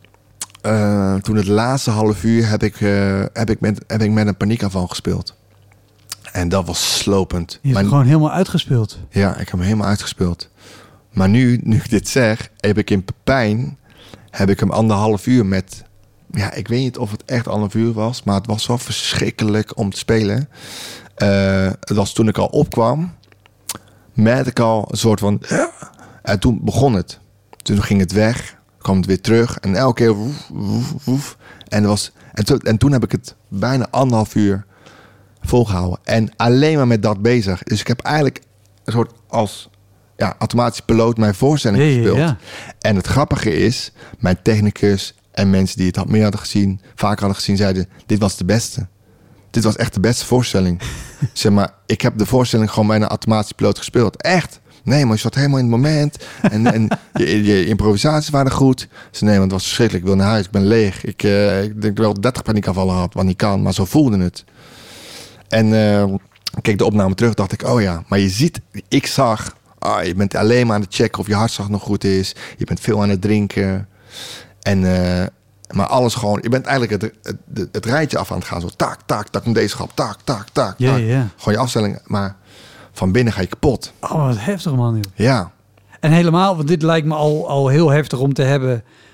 B: uh, toen het laatste half uur heb ik, uh, heb ik, met, heb ik met een paniekaanval gespeeld. En dat was slopend.
A: Je hebt maar, gewoon helemaal uitgespeeld.
B: Ja, ik heb hem helemaal uitgespeeld. Maar nu, nu ik dit zeg, heb ik in Pepijn, heb ik hem anderhalf uur met... Ja, ik weet niet of het echt anderhalf uur was, maar het was wel verschrikkelijk om te spelen. Uh, het was toen ik al opkwam, merkte ik al een soort van... Ja. En toen begon het. Toen ging het weg, kwam het weer terug en elke keer... Woef, woef, woef. En, er was, en, to, en toen heb ik het bijna anderhalf uur volgehouden. En alleen maar met dat bezig. Dus ik heb eigenlijk een soort als ja, automatisch piloot mijn voorstelling
A: ja,
B: gespeeld. Ja, ja. En
A: het
B: grappige is, mijn technicus en mensen die het meer hadden gezien, vaak hadden gezien, zeiden, dit was de beste. Dit was echt de beste voorstelling. Zeg maar, ik heb de voorstelling gewoon bijna automatisch piloot gespeeld. Echt. Nee, maar je zat helemaal in het moment. En, en je, je improvisaties waren goed. Ze nee, want het was verschrikkelijk. Ik wil naar huis, ik ben leeg. Ik, uh, ik denk wel dertig paniekaanvallen had, wat niet kan. Maar zo voelde het. En uh, ik keek de opname terug, dacht ik, oh ja. Maar je ziet, ik zag, oh, je bent alleen maar aan het checken of je hartslag nog goed is. Je bent veel aan het drinken. En... Uh, Maar alles gewoon, je bent eigenlijk het, het, het, het rijtje af aan het gaan. Zo tak, tak, tak, met deze schap, tak, tak, tak.
A: Ja, ja.
B: Gewoon je afstelling, maar van binnen ga je kapot.
A: Oh, wat heftig man. Joh.
B: Ja.
A: En helemaal, want dit lijkt me al, al heel heftig om te hebben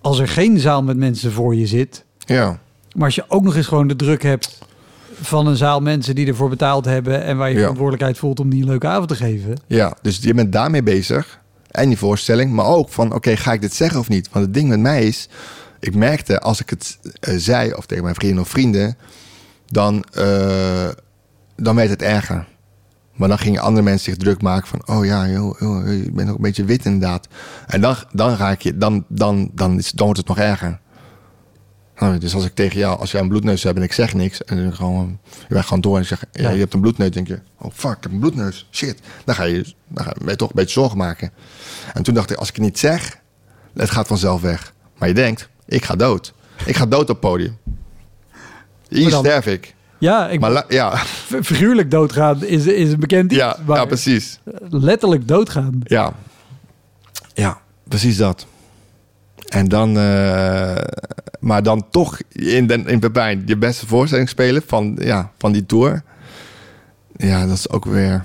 A: als er geen zaal met mensen voor je zit.
B: Ja.
A: Maar als je ook nog eens gewoon de druk hebt van een zaal mensen die ervoor betaald hebben en waar je
B: Ja.
A: verantwoordelijkheid voelt om die een leuke avond te geven.
B: Ja, dus je bent daarmee bezig. En die voorstelling, maar ook van, oké, okay, ga ik dit zeggen of niet? Want het ding met mij is, ik merkte als ik het uh, zei, of tegen mijn vrienden of vrienden, dan, uh, dan werd het erger. Maar dan gingen andere mensen zich druk maken van, oh ja, joh, joh, je bent ook een beetje wit inderdaad. En dan, dan raak je, dan, dan, dan, is, dan wordt het nog erger. Nou, dus als ik tegen jou, als jij een bloedneus hebt en ik zeg niks, en dan gewoon, je bent gewoon door en zeg, ja, je hebt een bloedneus, denk je, oh fuck, ik heb een bloedneus, shit. Dan ga je, dan ga je toch een beetje zorgen maken. En toen dacht ik, als ik het niet zeg, het gaat vanzelf weg. Maar je denkt, ik ga dood. Ik ga dood op het podium. Hier
A: dan,
B: sterf ik.
A: Ja, ik
B: maar la, ja.
A: figuurlijk doodgaan is, is een bekend iets.
B: Ja, ja, precies.
A: Letterlijk doodgaan.
B: Ja, ja, precies dat. En dan, uh, maar dan toch in, den, in Pepijn je beste voorstelling spelen van, ja, van die tour. Ja, dat is ook weer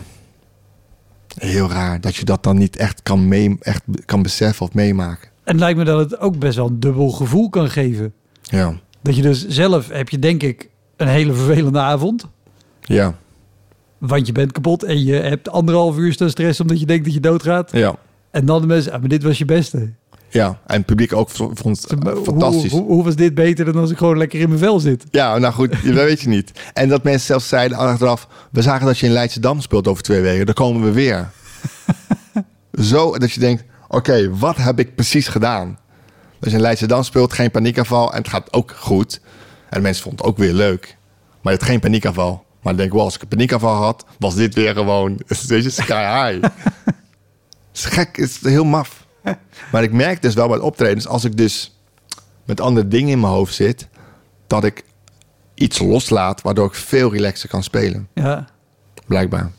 B: heel raar. Dat je dat dan niet echt kan, mee, echt kan beseffen of meemaken.
A: En het lijkt me dat het ook best wel een dubbel gevoel kan geven.
B: Ja.
A: Dat je dus zelf heb je denk ik een hele vervelende avond.
B: Ja.
A: Want je bent kapot en je hebt anderhalf uur staan stress omdat je denkt dat je doodgaat.
B: Ja.
A: En dan de mensen, ah, maar dit was je beste.
B: Ja, en het publiek ook vond het
A: hoe,
B: fantastisch.
A: Hoe, hoe was dit beter dan als ik gewoon lekker in mijn vel zit?
B: Ja, nou goed, dat weet je niet. En dat mensen zelfs zeiden achteraf, we zagen dat je in Leidschendam speelt over twee weken. Dan komen we weer. Zo dat je denkt, oké, okay, wat heb ik precies gedaan? Dus in Leidschendam speelt, geen paniekaanval en het gaat ook goed. En mensen vonden het ook weer leuk. Maar het geen paniekaanval. Maar ik denk wel, als ik een paniekaanval had, was dit weer gewoon, weet je, sky high. Het is gek, het is heel maf. Maar ik merk dus wel bij optredens, als ik dus met andere dingen in mijn hoofd zit, dat ik iets loslaat, waardoor ik veel relaxer kan spelen.
A: Ja.
B: Blijkbaar.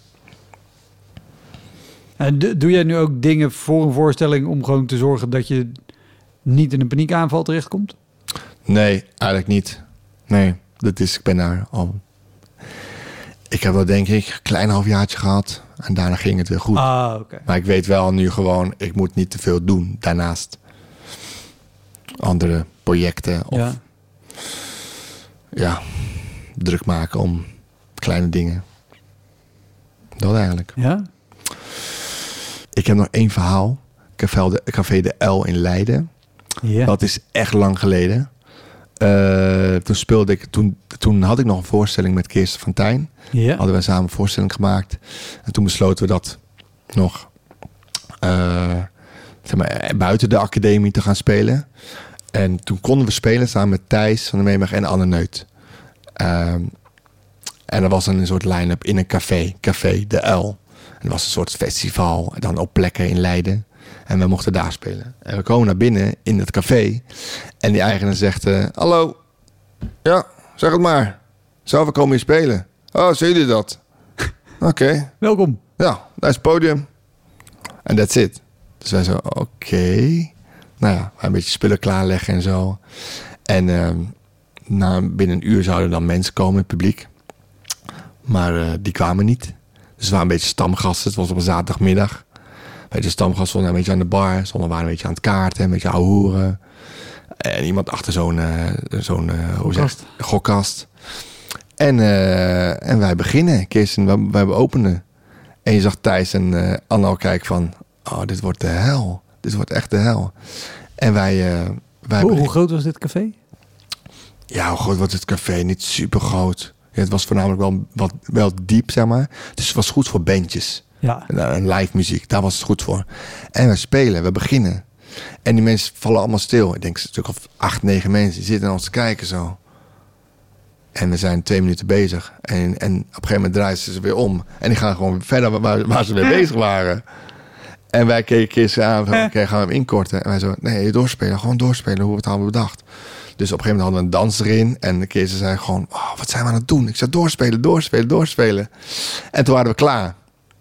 A: En doe jij nu ook dingen voor een voorstelling om gewoon te zorgen dat je niet in een paniekaanval terechtkomt?
B: Nee, eigenlijk niet. Nee, dat is, ik ben daar al... Ik heb dat denk ik een klein halfjaartje gehad. En daarna ging het weer goed.
A: Ah, oké. Okay.
B: Maar ik weet wel nu gewoon, ik moet niet te veel doen daarnaast. Andere projecten of
A: ja,
B: ja druk maken om kleine dingen. Dat eigenlijk.
A: Ja?
B: Ik heb nog één verhaal. Café de, Café de L in Leiden.
A: Ja.
B: Dat is echt lang geleden. Uh, toen speelde ik, toen, toen had ik nog een voorstelling met Kirsten van Tijn.
A: Ja.
B: Hadden we samen een voorstelling gemaakt. En toen besloten we dat nog uh, zeg maar, buiten de academie te gaan spelen. En toen konden we spelen samen met Thijs van de Meemag en Anne Neut. Uh, en er was een soort line-up in een café, Café de L. En er was een soort festival, en dan op plekken in Leiden. En we mochten daar spelen. En we komen naar binnen in het café. En die eigenaar zegt, uh, hallo. Ja, zeg het maar. Zo, we komen hier spelen. Oh, zien jullie dat? Oké. Okay.
A: Welkom.
B: Ja, daar is het podium. En that's it. Dus wij zo, oké. Okay. Nou ja, een beetje spullen klaarleggen en zo. En uh, na, binnen een uur zouden dan mensen komen in het publiek. Maar uh, die kwamen niet. Dus we waren een beetje stamgasten. Het was op een zaterdagmiddag. Weet je, stamgasten stonden een beetje aan de bar. Sommigen waren een beetje aan het kaarten, een beetje ouwe hoeren. En iemand achter zo'n, uh, zo'n uh, hoe zeg je, gokkast. En, uh, en wij beginnen, Kirsten, wij, wij openen. En je zag Thijs en uh, Anne al kijken van, oh, dit wordt de hel. Dit wordt echt de hel. En wij... Uh, wij
A: hoe, hoe groot was dit café?
B: Ja, hoe groot was het café? Niet super groot. Ja, het was voornamelijk wel, wat, wel diep, zeg maar. Dus het was goed voor bandjes.
A: Ja.
B: En live muziek, daar was het goed voor. En we spelen, we beginnen. En die mensen vallen allemaal stil. Ik denk een stuk of acht, negen mensen die zitten naar ons te kijken zo. En we zijn twee minuten bezig. En, en op een gegeven moment draaien ze ze weer om. En die gaan gewoon verder waar, waar ze mee bezig waren. En wij keken Kirsten aan van, oké, okay, gaan we hem inkorten? En wij zo, nee, doorspelen, gewoon doorspelen, hoe we het hadden bedacht. Dus op een gegeven moment hadden we een dans erin. En de Kirsten zei gewoon, oh, wat zijn we aan het doen? Ik zei, doorspelen, doorspelen, doorspelen. En toen waren we klaar.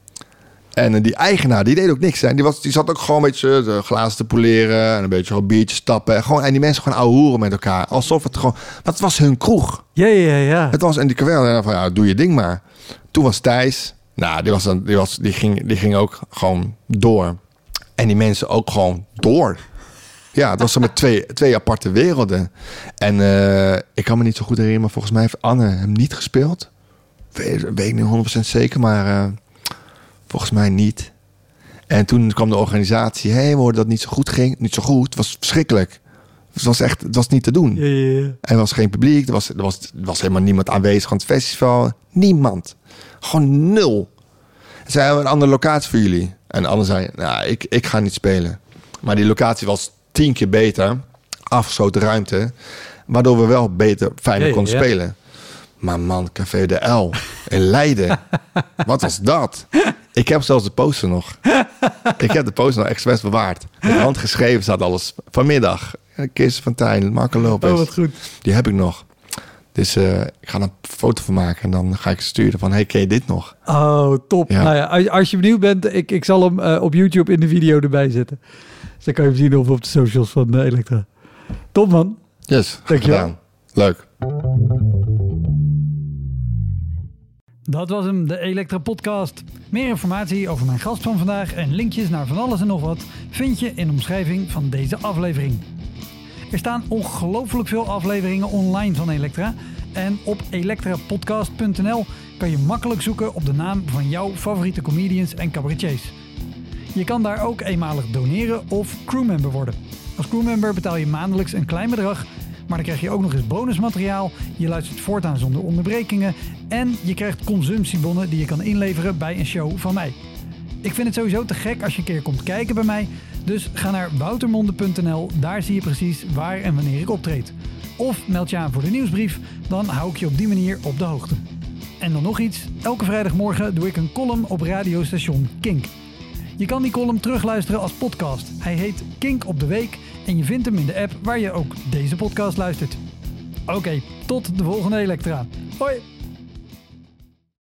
B: En die eigenaar, die deed ook niks. Hè. Die, was, die zat ook gewoon een beetje de glazen te poleren. En een beetje gewoon biertjes tappen. En, gewoon, en die mensen gewoon ouwe hoeren met elkaar. Alsof het gewoon... Want het was hun kroeg.
A: Ja, ja, ja.
B: Het was, en die kwel van, ja, doe je ding maar. Toen was Thijs... Nou, die, was dan, die, was, die, ging, die ging ook gewoon door. En die mensen ook gewoon door. Ja, het was zo met twee, twee aparte werelden. En uh, ik kan me niet zo goed herinneren, maar volgens mij heeft Anne hem niet gespeeld. Weet, weet ik niet honderd procent zeker, maar uh, volgens mij niet. En toen kwam de organisatie, hé, hey, we hoorden dat het niet zo goed ging. Niet zo goed, het was verschrikkelijk. Het was echt, het was niet te doen.
A: Ja, ja, ja.
B: En er was geen publiek, er was, er, was, er was helemaal niemand aanwezig aan het festival. Niemand. Gewoon nul. En zei, we hebben een andere locatie voor jullie. En Anne zei, nou, ik, ik ga niet spelen. Maar die locatie was tien keer beter. Afgesloten ruimte. Waardoor we wel beter, fijner
A: ja,
B: konden
A: ja.
B: spelen. Maar man, Café de L in Leiden. Wat was dat? Ik heb zelfs de poster nog. Ik heb de poster nog expres bewaard. Met hand geschreven staat alles. Vanmiddag. Kees van Tijn, Marco Lopez.
A: Oh, wat goed.
B: Die heb ik nog. Dus uh, ik ga er een foto van maken. En dan ga ik sturen van, hey, ken je dit nog?
A: Oh, top.
B: Ja.
A: Nou ja, als, als je benieuwd bent, ik, ik zal hem uh, op YouTube in de video erbij zetten. Dus dan kan je hem zien of op de socials van uh, Elektra. Top, man.
B: Yes,
A: dankjewel.
B: Gedaan. Leuk.
A: Dat was hem, de Elektra podcast. Meer informatie over mijn gast van vandaag en linkjes naar van alles en nog wat vind je in de omschrijving van deze aflevering. Er staan ongelooflijk veel afleveringen online van Elektra. En op elektrapodcast punt n l kan je makkelijk zoeken op de naam van jouw favoriete comedians en cabaretiers. Je kan daar ook eenmalig doneren of crewmember worden. Als crewmember betaal je maandelijks een klein bedrag, maar dan krijg je ook nog eens bonusmateriaal. Je luistert voortaan zonder onderbrekingen en je krijgt consumptiebonnen die je kan inleveren bij een show van mij. Ik vind het sowieso te gek als je een keer komt kijken bij mij. Dus ga naar woutermonde punt n l, daar zie je precies waar en wanneer ik optreed. Of meld je aan voor de nieuwsbrief, dan hou ik je op die manier op de hoogte. En dan nog iets, elke vrijdagmorgen doe ik een column op radiostation Kink. Je kan die column terugluisteren als podcast. Hij heet Kink op de Week en je vindt hem in de app waar je ook deze podcast luistert. Oké, okay, tot de volgende Elektra. Hoi!